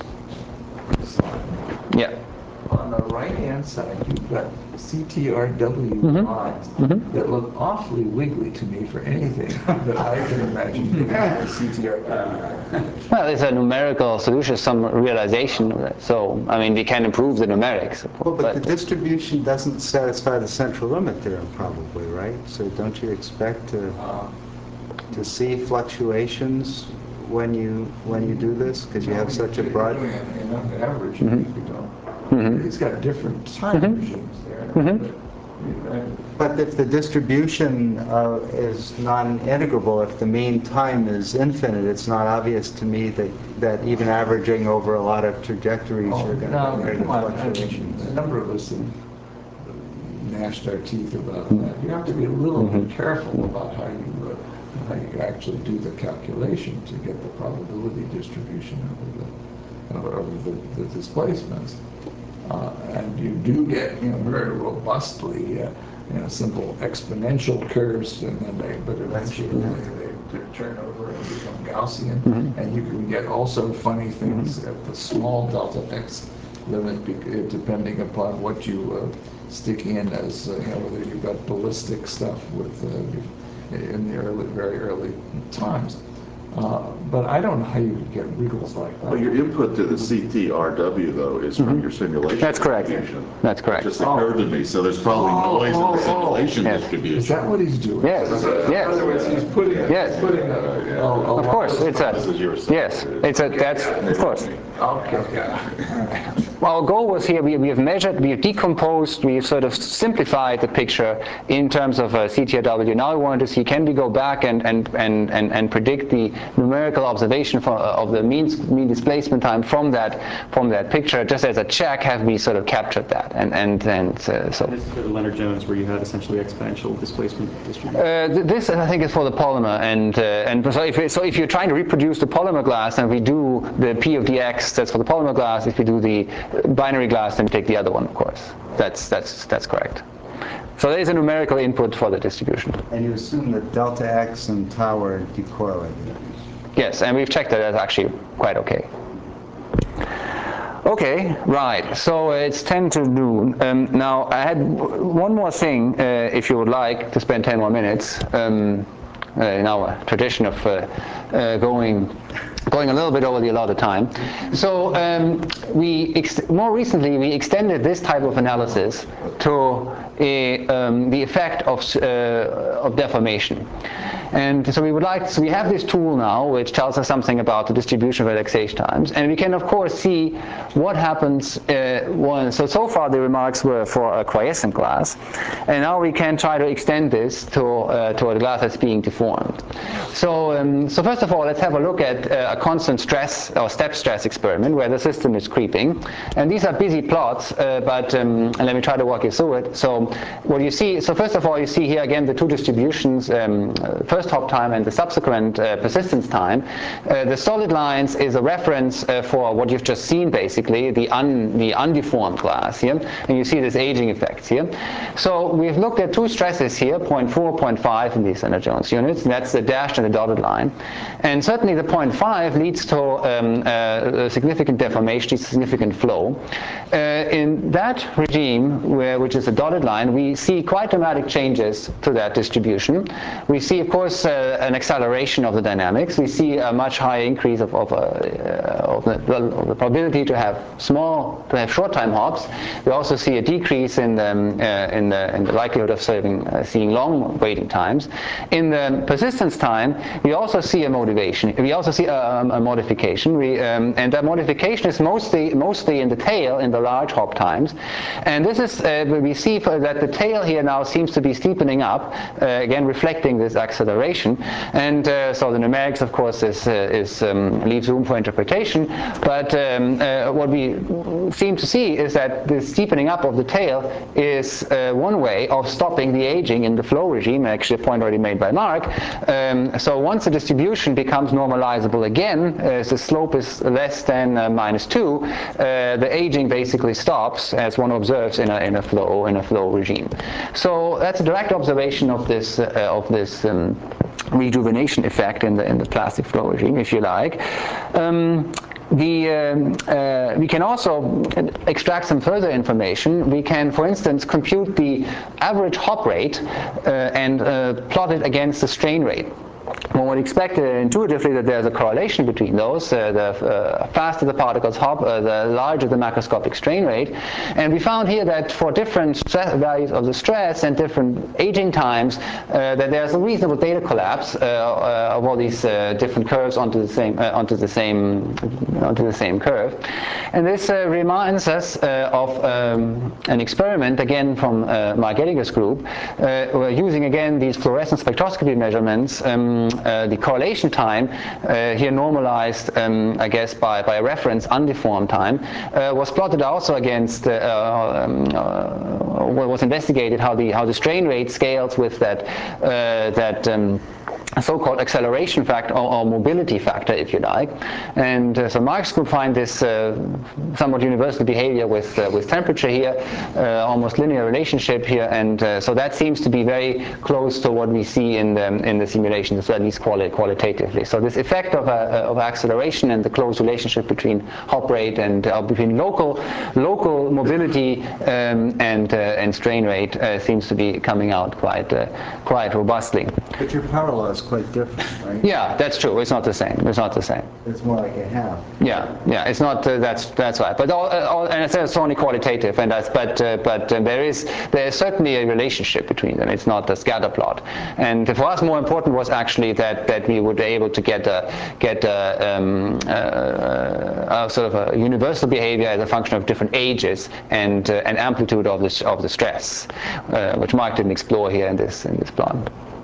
slide, yeah. on the right-hand side, you've got C T R W mm-hmm. lines mm-hmm. that look awfully wiggly to me for anything that I can imagine being C T R W. Well, it's a numerical solution, some realization of that. So, I mean, we can improve the numerics. Well, but, but the distribution doesn't satisfy the central limit theorem, probably, right? So don't you expect to... Uh, to see fluctuations when you when you do this, because you have such a broad in on average mm-hmm. you don't. Mm-hmm. He's got different time mm-hmm. regimes there. Mm-hmm. But if the distribution uh, is non-integrable, if the mean time is infinite, it's not obvious to me that that even averaging over a lot of trajectories oh, you're going no, to get fluctuations. A number of us have gnashed our teeth about mm-hmm. that. You have to be a little mm-hmm. bit careful about how you uh, how you actually do the calculation to get the probability distribution over the, over the, the displacements. Uh, and you do get, you know, very robustly, uh, you know, simple exponential curves, and then they, but eventually they, they turn over and become Gaussian. Mm-hmm. And you can get also funny things mm-hmm. at the small delta x limit, depending upon what you uh, stick in as, uh, you know, whether you've got ballistic stuff with uh, in the early, very early times. Uh, but I don't know how you get wiggles like that. Well, your input to the C T R W, though, is from mm-hmm. your simulation. That's correct. That's correct. It just occurred oh. to me, so there's probably oh, noise oh, in the simulation oh. distribution. Is that what he's doing? Yes. So, yes. In other words, he's putting, yes. putting a, a, a of course, it's a, this is your yes, it's a, that's, of course. Okay, okay. Our goal was here, we, we have measured, we have decomposed, we have sort of simplified the picture in terms of uh, C T R W. Now we wanted to see, can we go back and, and, and, and, and predict the numerical observation for, uh, of the mean, mean displacement time from that from that picture, just as a check, have we sort of captured that? And, and, and uh, so. This is for the Leonard-Jones, where you had essentially exponential displacement distribution. Uh, th this, I think, is for the polymer. And, uh, and so, if, so if you're trying to reproduce the polymer glass, and we do the P of dx, that's for the polymer glass. If we do the binary glass, then we take the other one, of course. That's, that's, that's correct. So there is a numerical input for the distribution. And you assume that delta x and tau are decorrelated. Yes, and we've checked that that's actually quite okay. Okay, right, so it's ten to noon. Um, now, I had one more thing, uh, if you would like to spend ten more minutes. Um, uh, in our tradition of uh, uh, going going a little bit over the allotted time. So um, we ex more recently we extended this type of analysis to a, um, the effect of, uh, of deformation. And so we would like, so we have this tool now which tells us something about the distribution of relaxation times, and we can of course see what happens uh, when, so so far the remarks were for a quiescent glass, and now we can try to extend this to, uh, to a glass that's being deformed. So, um, so first of all, let's have a look at uh, a constant stress or step stress experiment where the system is creeping. And these are busy plots, uh, but um, and let me try to walk you through it. So what you see, so first of all, you see here again the two distributions. Um, first hop time and the subsequent uh, persistence time, uh, the solid lines is a reference uh, for what you've just seen, basically, the, un, the undeformed glass here, and you see this aging effects here. So we've looked at two stresses here, zero point four, zero point five in these Lennard-Jones units, and that's the dashed and the dotted line. And certainly the zero point five leads to um, uh, a significant deformation, significant flow. Uh, in that regime, where, which is a dotted line, we see quite dramatic changes to that distribution. We see, of course, uh, an acceleration of the dynamics. We see a much higher increase of, of, uh, of, the, of the probability to have small, to have short time hops. We also see a decrease in the, um, uh, in the, in the likelihood of serving, uh, seeing long waiting times. In the persistence time, we also see a motivation. We also see a, a modification. We, um, and that modification is mostly, mostly in the tail, in the large hop times. And this is, uh, we see for that the tail here now seems to be steepening up, uh, again reflecting this acceleration. And uh, so the numerics, of course, is, uh, is um, leaves room for interpretation. But um, uh, what we seem to see is that the steepening up of the tail is uh, one way of stopping the aging in the flow regime, actually a point already made by Mark. Um, so once the distribution becomes normalizable again, as the slope is less than uh, minus two, uh, the aging basically stops, as one observes in a, in a flow in a flow regime. So that's a direct observation of this uh, of this um, rejuvenation effect in the in the plastic flow regime, if you like. Um, The, um, uh, we can also extract some further information. We can, for instance, compute the average hop rate uh, and uh, plot it against the strain rate. One would expect uh, intuitively that there's a correlation between those. Uh, the uh, faster the particles hop, uh, the larger the macroscopic strain rate. And we found here that for different stress values of the stress and different aging times, uh, that there's a reasonable data collapse uh, uh, of all these uh, different curves onto the same uh, onto the same onto the same curve. And this uh, reminds us uh, of um, an experiment again from uh, Mark Ediger's group, uh, we're using again these fluorescence spectroscopy measurements. Um, Uh, the correlation time, uh, here normalized, um, I guess, by, by reference undeformed time, uh, was plotted also against, uh, um, uh, was investigated how the how the strain rate scales with that uh, that. Um, so-called acceleration factor or, or mobility factor, if you like. And uh, so Mark's group find this uh, somewhat universal behavior with uh, with temperature here, uh, almost linear relationship here, and uh, so that seems to be very close to what we see in the in the simulations, at least quali qualitatively. So this effect of uh, of acceleration and the close relationship between hop rate and uh, between local local mobility um, and uh, and strain rate uh, seems to be coming out quite uh, quite robustly. But your power law is quite different, right? Yeah, that's true. It's not the same. It's not the same. It's more like a half. Yeah, yeah. It's not. Uh, that's that's right. But all, uh, all, and it's, it's only qualitative, and that's. But uh, but uh, there is there is certainly a relationship between them. It's not a scatter plot. And for us, more important was actually that that we would be able to get a get a, um, uh, a sort of a universal behavior as a function of different ages and uh, and amplitude of the of the stress, uh, which Mark didn't explore here in this in this plot.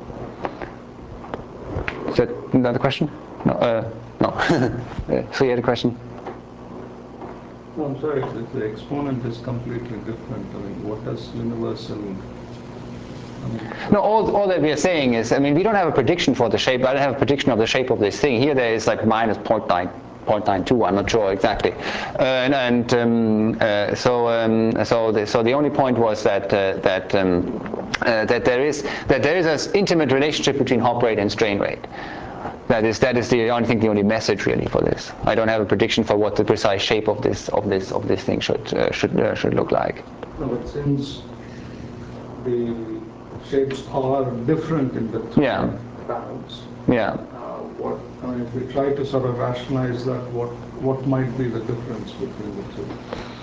Is that another question? No. Uh, no. So you had a question? No, I'm sorry. If the exponent is completely different, I mean, what does universal? I mean, no, all, all that we are saying is, I mean, we don't have a prediction for the shape. I don't have a prediction of the shape of this thing. Here there is like minus zero point nine. zero point nine two, I'm not sure exactly, uh, and, and um, uh, so um, so the, so the only point was that uh, that um, uh, that there is that there is an intimate relationship between hop rate and strain rate. That is that is the I think the only message really for this. I don't have a prediction for what the precise shape of this of this of this thing should uh, should uh, should look like. No, but since the shapes are different in the three yeah. bands. Yeah. What, I mean, if we try to sort of rationalize that, what what might be the difference between the two?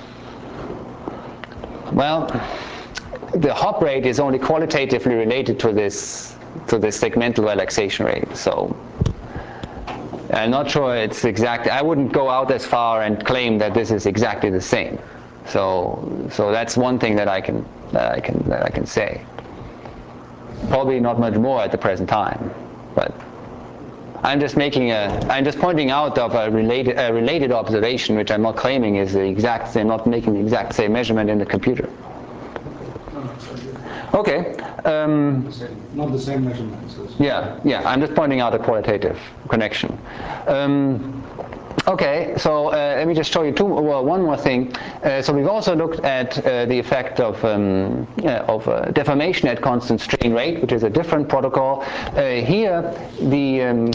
Well, the hop rate is only qualitatively related to this to this segmental relaxation rate. So I'm not sure it's exactly. I wouldn't go out as far and claim that this is exactly the same. So so that's one thing that I can that I can that I can say. Probably not much more at the present time, but. I'm just making a, I'm just pointing out of a related, a related observation, which I'm not claiming is the exact same, not making the exact same measurement in the computer. Okay. Um, Not the same measurements. yeah, yeah. I'm just pointing out a qualitative connection. Um, Okay, so uh, let me just show you two, well, one more thing. Uh, so we've also looked at uh, the effect of, um, uh, of uh, deformation at constant strain rate, which is a different protocol. Uh, here, the um,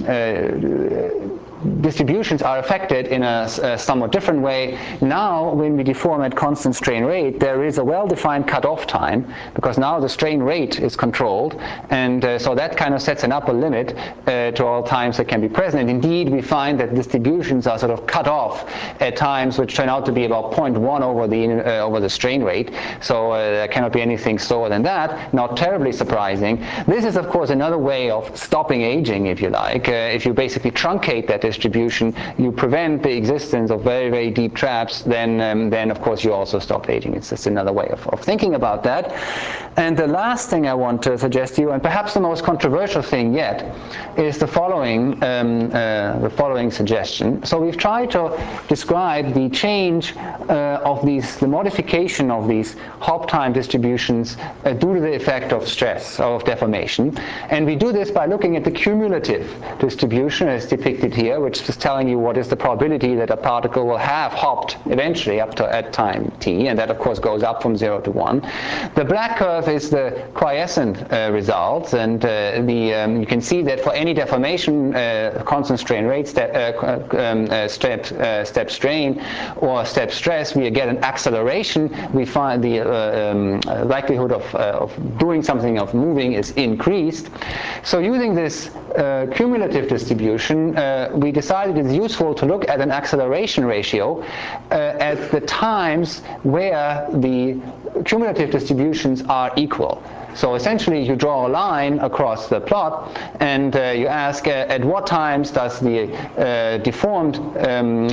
uh, distributions are affected in a, a somewhat different way. Now, when we deform at constant strain rate, there is a well-defined cutoff time, because now the strain rate is controlled, and uh, so that kind of sets an upper limit uh, to all times that can be present. And indeed, we find that distributions are sort of cut off at times which turn out to be about zero point one over the uh, over the strain rate. So uh, there cannot be anything slower than that. Not terribly surprising. This is, of course, another way of stopping aging, if you like. Uh, if you basically truncate that distribution, you prevent the existence of very, very deep traps, then, um, then of course you also stop aging. It's just another way of, of thinking about that. And the last thing I want to suggest to you, and perhaps the most controversial thing yet, is the following, um, uh, the following suggestion. So we've tried to describe the change uh, of these, the modification of these hop time distributions uh, due to the effect of stress, or of deformation. And we do this by looking at the cumulative distribution as depicted here, which is telling you what is the probability that a particle will have hopped eventually up to at time t, and that of course goes up from zero to one. The black curve is the quiescent uh, results, and uh, the um, you can see that for any deformation, uh, constant strain rate, step, uh, um, uh, step, uh, step strain, or step stress, we get an acceleration. We find the uh, um, likelihood of, uh, of doing something, of moving, is increased. So using this uh, cumulative distribution, uh, we decided it's useful to look at an acceleration ratio uh, at the times where the cumulative distributions are equal. So essentially you draw a line across the plot, and uh, you ask uh, at what times does the uh, deformed um,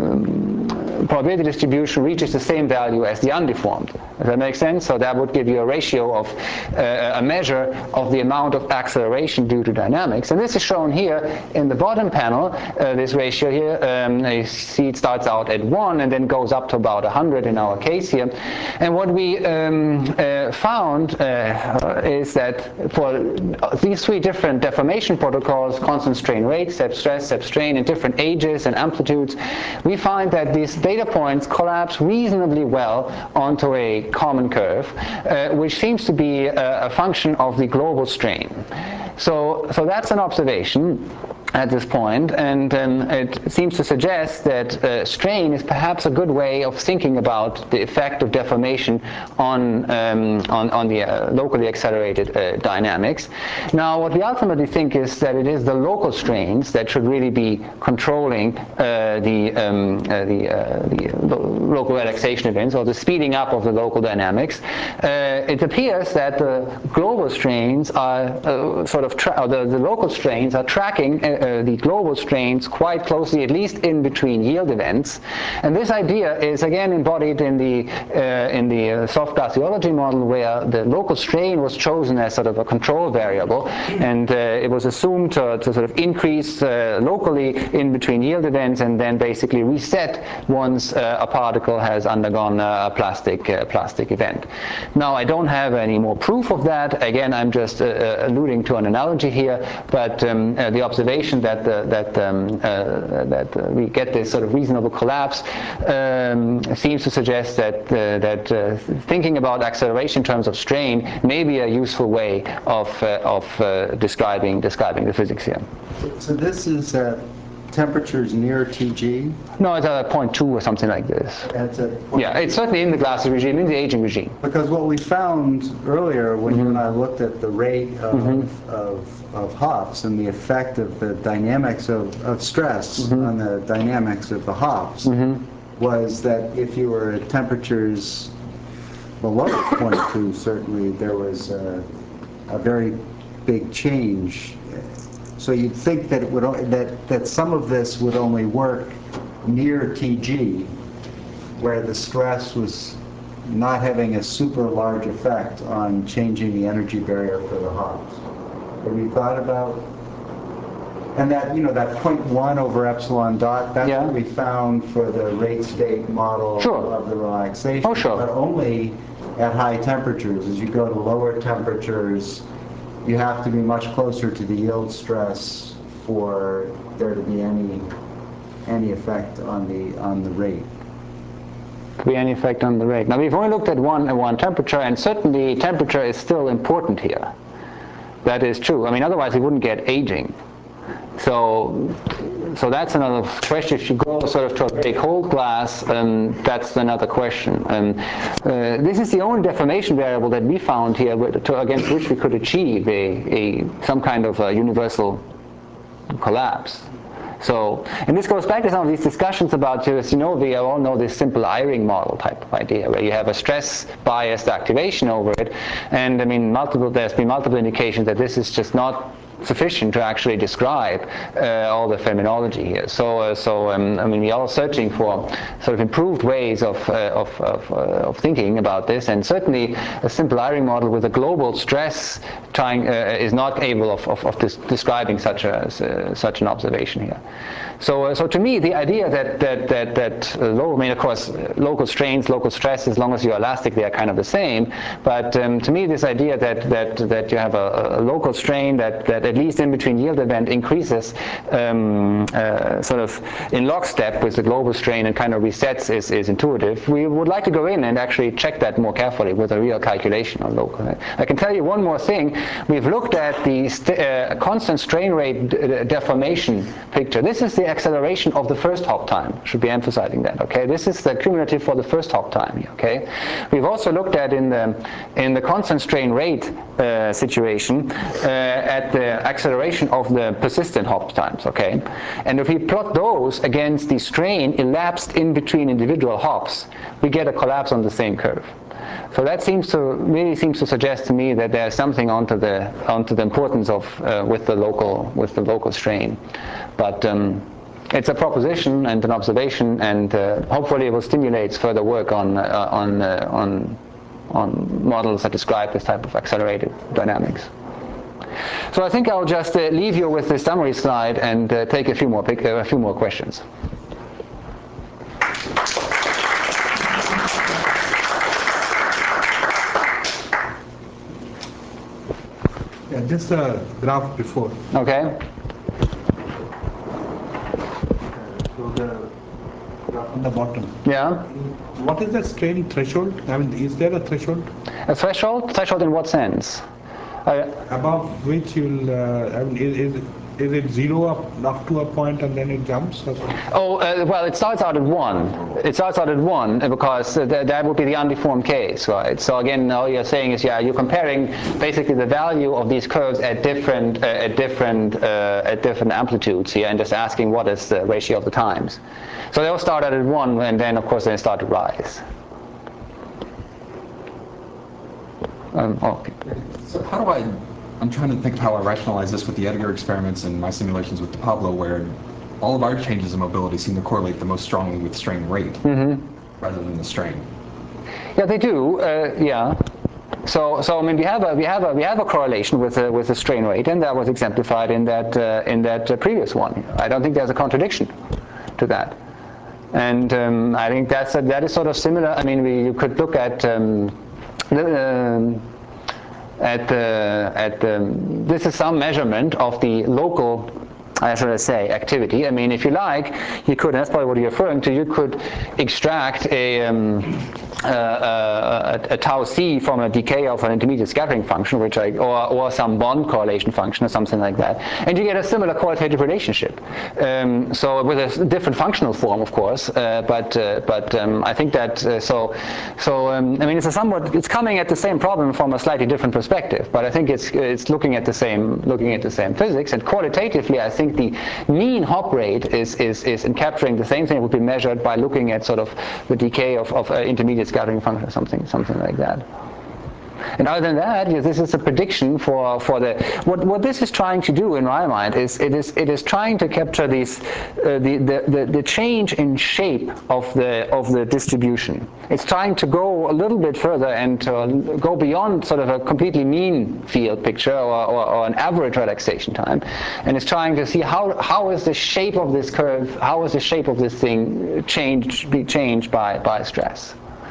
uh, probability distribution reaches the same value as the undeformed. Does that make sense? So that would give you a ratio of uh, a measure of the amount of acceleration due to dynamics. And this is shown here in the bottom panel, uh, this ratio here. Um, you see it starts out at one and then goes up to about one hundred in our case here. And what we um, uh, found uh, is that for these three different deformation protocols, constant strain rate, step stress, step strain, in different ages and amplitudes, we find that these data points collapse reasonably well onto a common curve, uh, which seems to be a, a function of the global strain. So, so that's an observation at this point, and um, it seems to suggest that uh, strain is perhaps a good way of thinking about the effect of deformation on um, on, on the uh, locally accelerated uh, dynamics. Now, what we ultimately think is that it is the local strains that should really be controlling uh, the um, uh, the, uh, the local relaxation events, or the speeding up of the local dynamics. Uh, it appears that the global strains are uh, sort of tra- or the, the local strains are tracking uh, Uh, the global strains quite closely, at least in between yield events. And this idea is again embodied in the uh, in the uh, soft glaciology model, where the local strain was chosen as sort of a control variable, and uh, it was assumed to, to sort of increase uh, locally in between yield events, and then basically reset once uh, a particle has undergone a plastic uh, plastic event. Now, I don't have any more proof of that. Again, I'm just uh, alluding to an analogy here, but um, uh, the observation that the, that um, uh, that uh, we get this sort of reasonable collapse um, seems to suggest that uh, that uh, thinking about acceleration in terms of strain may be a useful way of uh, of uh, describing describing the physics here. So this is uh, temperatures near T G? No, it's at point two or something like this. That's a yeah, it's certainly in the glassy regime, in the aging regime. Because what we found earlier when mm-hmm. you and I looked at the rate of, mm-hmm. of, of hops and the effect of the dynamics of, of stress mm-hmm. on the dynamics of the hops mm-hmm. was that if you were at temperatures below point two, certainly there was a, a very big change. So you'd think that it would that that some of this would only work near T G, where the stress was not having a super large effect on changing the energy barrier for the hops. Have you thought about? And that, you know, that point one over epsilon dot, that's yeah. what we found for the rate state model sure. of the relaxation. Oh, sure. But only at high temperatures. As you go to lower temperatures, you have to be much closer to the yield stress for there to be any any effect on the on the rate. To be any effect on the rate. Now we've only looked at one at one temperature, and certainly temperature is still important here. That is true. I mean, otherwise we wouldn't get aging. So, so that's another question. If you go sort of to a very cold glass, um, that's another question. Um, uh, this is the only deformation variable that we found here, to, against which we could achieve a, a some kind of a universal collapse. So, and this goes back to some of these discussions about, you know, we all know this simple Eyring model type of idea, where you have a stress-biased activation over it, and I mean, multiple. There's been multiple indications that this is just not sufficient to actually describe uh, all the phenomenology here. So, uh, so um, I mean, we are searching for sort of improved ways of uh, of of, uh, of thinking about this, and certainly a simple Eyring model with a global stress trying uh, is not able of of, of des describing such a uh, such an observation here. So, uh, so to me, the idea that that that that uh, low, I mean, of course, uh, local strains, local stress, as long as you're elastic, they are kind of the same. But um, to me, this idea that that that you have a, a local strain that that at least in between yield event increases um, uh, sort of in lockstep with the global strain and kind of resets is is intuitive. We would like to go in and actually check that more carefully with a real calculation on local. I can tell you one more thing. We've looked at the st uh, constant strain rate d deformation picture. This is the acceleration of the first hop time. Should be emphasizing that. Okay, this is the cumulative for the first hop time. Okay, we've also looked at in the in the constant strain rate uh, situation uh, at the acceleration of the persistent hop times. Okay, and if we plot those against the strain elapsed in between individual hops, we get a collapse on the same curve. So that seems to really seems to suggest to me that there's something onto the onto the importance of uh, with the local with the local strain, but um, it's a proposition and an observation, and uh, hopefully it will stimulate further work on uh, on uh, on on models that describe this type of accelerated dynamics. So I think I'll just uh, leave you with this summary slide and uh, take a few more pick, uh, a few more questions. Yeah, just a graph before. Okay. So the graph on the bottom. Yeah. What is the strain threshold? I mean, is there a threshold? A threshold? Threshold in what sense? Uh, Above which you'll, uh, I mean, is, is, is it zero up, up to a point and then it jumps? Or oh, uh, well, it starts out at one. It starts out at one because uh, th that would be the undeformed case, right? So again, all you're saying is, yeah, you're comparing basically the value of these curves at different, uh, at different, uh, at different amplitudes here, and just asking what is the ratio of the times. So they'll start out at one, and then of course they start to rise. Um, okay. So how do I, I'm trying to think of how I rationalize this with the Edgar experiments and my simulations with Pablo, where all of our changes in mobility seem to correlate the most strongly with strain rate mm-hmm. rather than the strain. Yeah, they do. Uh, yeah. So, so I mean, we have a we have a we have a correlation with a, with the strain rate, and that was exemplified in that uh, in that uh, previous one. I don't think there's a contradiction to that, and um, I think that's a, that is sort of similar. I mean, we you could look at. Um, The, uh, at the, at the, this is some measurement of the local, I should say, activity. I mean, if you like, you could, and that's probably what you're referring to, you could extract a, um, uh, a, a tau c from a decay of an intermediate scattering function, which I, or, or some bond correlation function or something like that, and you get a similar qualitative relationship. Um, so with a different functional form, of course, uh, but uh, but um, I think that uh, so so um, I mean, it's a somewhat it's coming at the same problem from a slightly different perspective, but I think it's it's looking at the same looking at the same physics, and qualitatively, I think the mean hop rate is is is in capturing the same thing. It would be measured by looking at sort of the decay of of uh, intermediate scattering function, something something like that. And other than that, yes, this is a prediction for for the what what this is trying to do in my mind is it is it is trying to capture these uh, the, the the the change in shape of the of the distribution. It's trying to go a little bit further and to go beyond sort of a completely mean field picture or, or, or an average relaxation time, and it's trying to see how how is the shape of this curve, how is the shape of this thing changed be changed by by stress.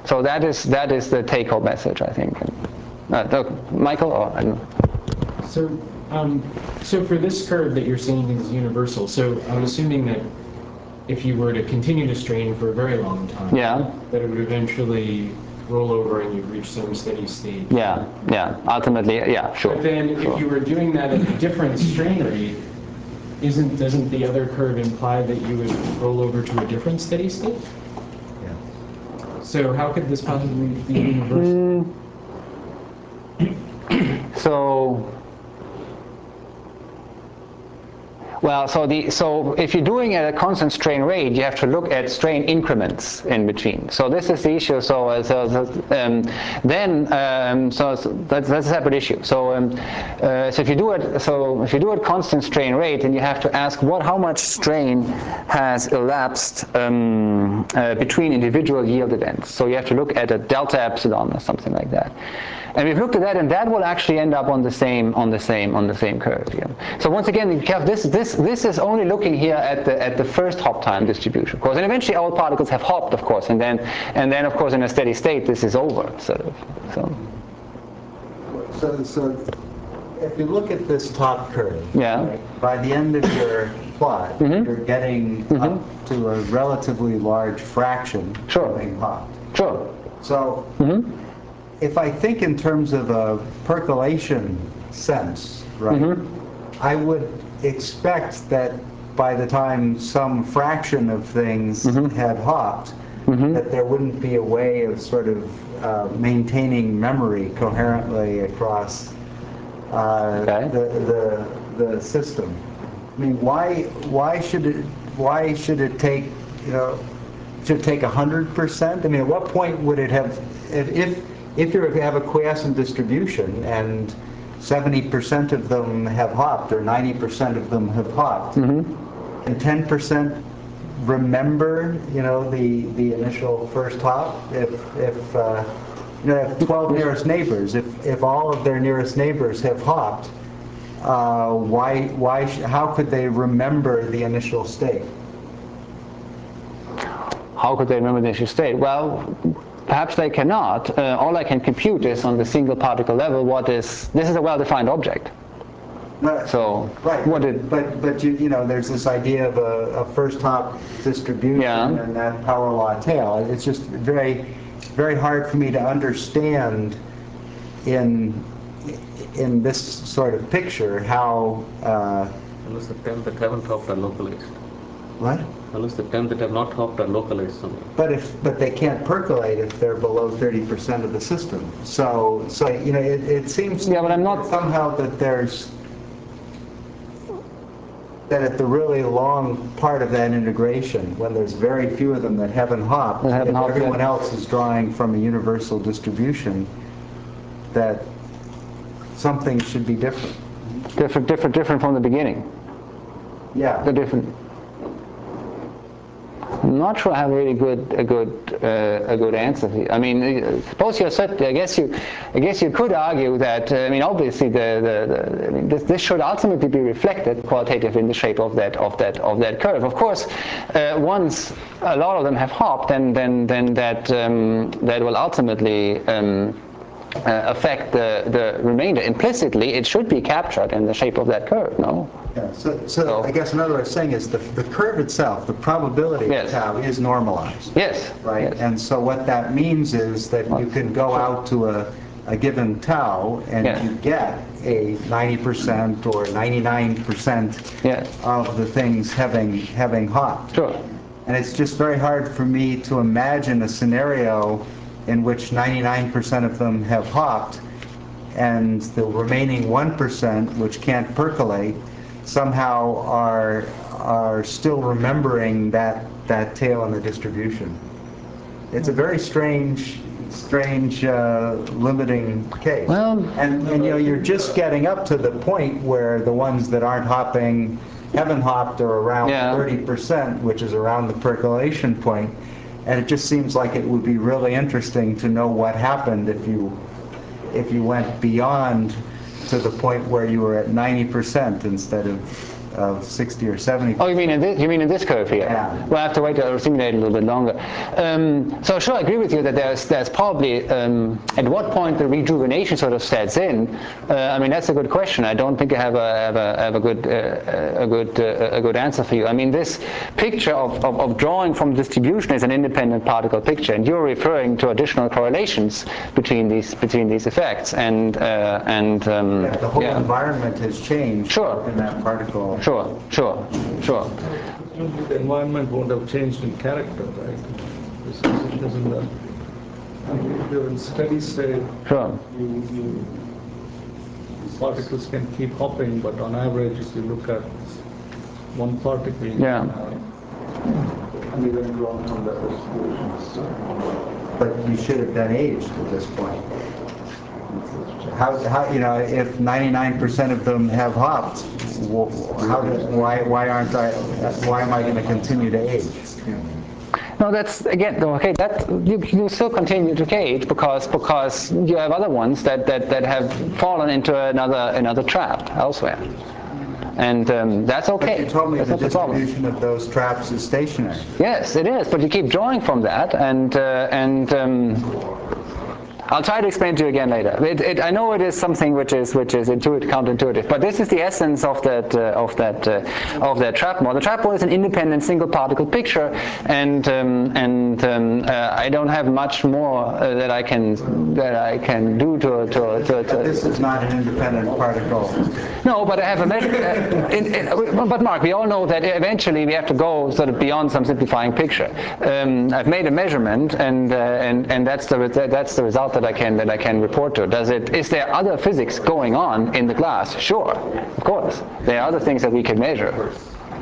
So that is that is the take-home message, I think. Uh, Michael, or I don't know. So, um, so for this curve that you're saying is universal, so I'm assuming that if you were to continue to strain for a very long time, yeah, that it would eventually roll over and you'd reach some steady state. Yeah, yeah. Ultimately, yeah, sure. But then, sure. if you were doing that at a different strain rate, isn't doesn't the other curve imply that you would roll over to a different steady state? Yeah. So how could this possibly be universal? Mm. So, well, so the so if you're doing it at a constant strain rate, you have to look at strain increments in between. So this is the issue. So, uh, so um, then um, so, so that's, that's a separate issue. So, um, uh, so if you do it so if you do it constant strain rate, then you have to ask what how much strain has elapsed um, uh, between individual yield events. So you have to look at a delta epsilon or something like that. And we've looked at that, and that will actually end up on the same on the same on the same curve here. So once again, this this this is only looking here at the at the first hop time distribution, of course. And eventually, all particles have hopped, of course, and then and then of course in a steady state, this is over, sort of. So. So, so if you look at this top curve, yeah. Right, by the end of your plot, mm-hmm. you're getting mm-hmm. up to a relatively large fraction sure. being hopped. Sure. So. Mm-hmm. If I think in terms of a percolation sense, right, mm-hmm. I would expect that by the time some fraction of things mm-hmm. had hopped, mm-hmm. that there wouldn't be a way of sort of uh, maintaining memory coherently across uh, okay. the, the the system. I mean, why why should it why should it take you know should it take a hundred percent? I mean, at what point would it have if, if If you have a quiescent distribution and seventy percent of them have hopped or ninety percent of them have hopped, mm-hmm. and ten percent remember, you know, the the initial first hop, if if uh, you know, if twelve nearest neighbors, if if all of their nearest neighbors have hopped, uh, why why how could they remember the initial state? How could they remember the initial state? Well, perhaps they cannot. Uh, all I can compute is on the single particle level what is, this is a well-defined object. Right. So, right. what did... But, but you, you know, there's this idea of a, a first hop distribution yeah. and that power law tail. It's just very, very hard for me to understand in, in this sort of picture how... Uh, Unless the term that haven't hopped are localized. What? Unless the terms that have not hopped are localized somewhere. But if but they can't percolate if they're below thirty percent of the system. So so you know it, it seems yeah, but I'm not somehow that there's that at the really long part of that integration, when there's very few of them that haven't hopped, that haven't if hopped everyone yet. else is drawing from a universal distribution, that something should be different. Different, different, different from the beginning. Yeah. They're different. I'm not sure I have a really good a good uh, a good answer here. I mean, suppose you're set. I guess you, I guess you could argue that. Uh, I mean, obviously, the, the, the I mean, this, this should ultimately be reflected qualitatively in the shape of that of that of that curve. Of course, uh, once a lot of them have hopped, then then then that um, that will ultimately um, uh, affect the the remainder. Implicitly, it should be captured in the shape of that curve. No. Yeah, so, so, so I guess another way of saying is the, the curve itself, the probability yes. of tau is normalized. Yes. Right? Yes. And so what that means is that you can go out to a, a given tau and yes. you get a ninety percent or ninety-nine percent yes. of the things having having hopped. Sure. And it's just very hard for me to imagine a scenario in which ninety-nine percent of them have hopped and the remaining one percent, which can't percolate, somehow are are still remembering that that tail in the distribution. It's a very strange, strange uh, limiting case. Well, and and you know you're just getting up to the point where the ones that aren't hopping, haven't hopped, are around yeah. thirty percent, which is around the percolation point. And it just seems like it would be really interesting to know what happened if you if you went beyond to the point where you were at ninety percent instead of of sixty or seventy. Oh, you mean in this? You mean in this curve here? Yeah. We'll have to wait to simulate a little bit longer. Um, so sure, I agree with you that there's there's probably um, at what point the rejuvenation sort of sets in. Uh, I mean, that's a good question. I don't think I have a have a, have a good uh, a good uh, a good answer for you. I mean, this picture of, of, of drawing from distribution is an independent particle picture, and you're referring to additional correlations between these between these effects, and uh, and um, Yeah, the whole yeah. environment has changed Sure. in that particle. Sure, sure, sure. The environment won't have changed in character, right? This is, this is the, I mean, if you're in steady state, Sure. you, you, particles can keep hopping, but on average, if you look at one particle, you Yeah. can have uneven growth on the distributions. But you should have been aged at this point. How, how you know, if ninety-nine percent of them have hopped, wh- how, why, why aren't I, why am I going to continue to age? No, that's again okay. That you, you still continue to age because because you have other ones that, that, that have fallen into another another trap elsewhere, and um, that's okay. But you told me that's the not the problem. distribution of those traps is stationary. Yes, it is. But you keep drawing from that, and uh, and. Um, I'll try to explain to you again later. It, it, I know it is something which is which is intuitive, counterintuitive, but this is the essence of that uh, of that uh, of that trap model. The trap model is an independent single particle picture, and um, and um, uh, I don't have much more uh, that I can that I can do to to, to, to This is not an independent particle. No, but I have a measure. Uh, in, in, but Mark, we all know that eventually we have to go sort of beyond some simplifying picture. Um, I've made a measurement, and uh, and and that's the that's the result that I can that I can report to. Does it? Is there other physics going on in the glass? Sure, of course. There are other things that we can measure.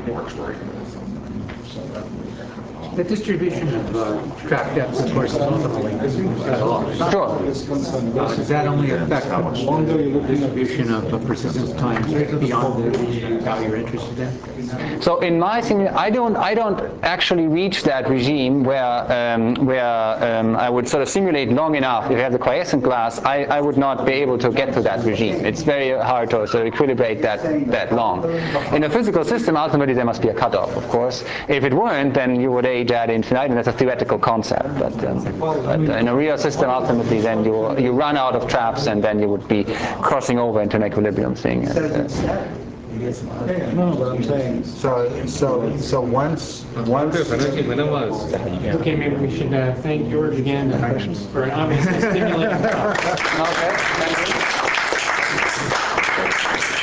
The distribution of uh, trap depths, of course, is ultimately law. Sure. Uh, does that only affect the distribution of uh, persistence time beyond the value you're interested in? So in my simulation, I don't, I don't actually reach that regime where, um, where um, I would sort of simulate long enough. If you have the quiescent glass, I, I would not be able to get to that regime. It's very hard to sort of equilibrate that that long. In a physical system, ultimately there must be a cutoff, of course. If it weren't, then you would age ad infinitum. That's a theoretical concept. But, um, but in a real system, ultimately, then you you run out of traps, and then you would be crossing over into an equilibrium thing. And, uh, No, but I'm saying. So, so, so once, once. Okay, maybe we should uh, thank George again for an obviously stimulating talk. Okay, thank you.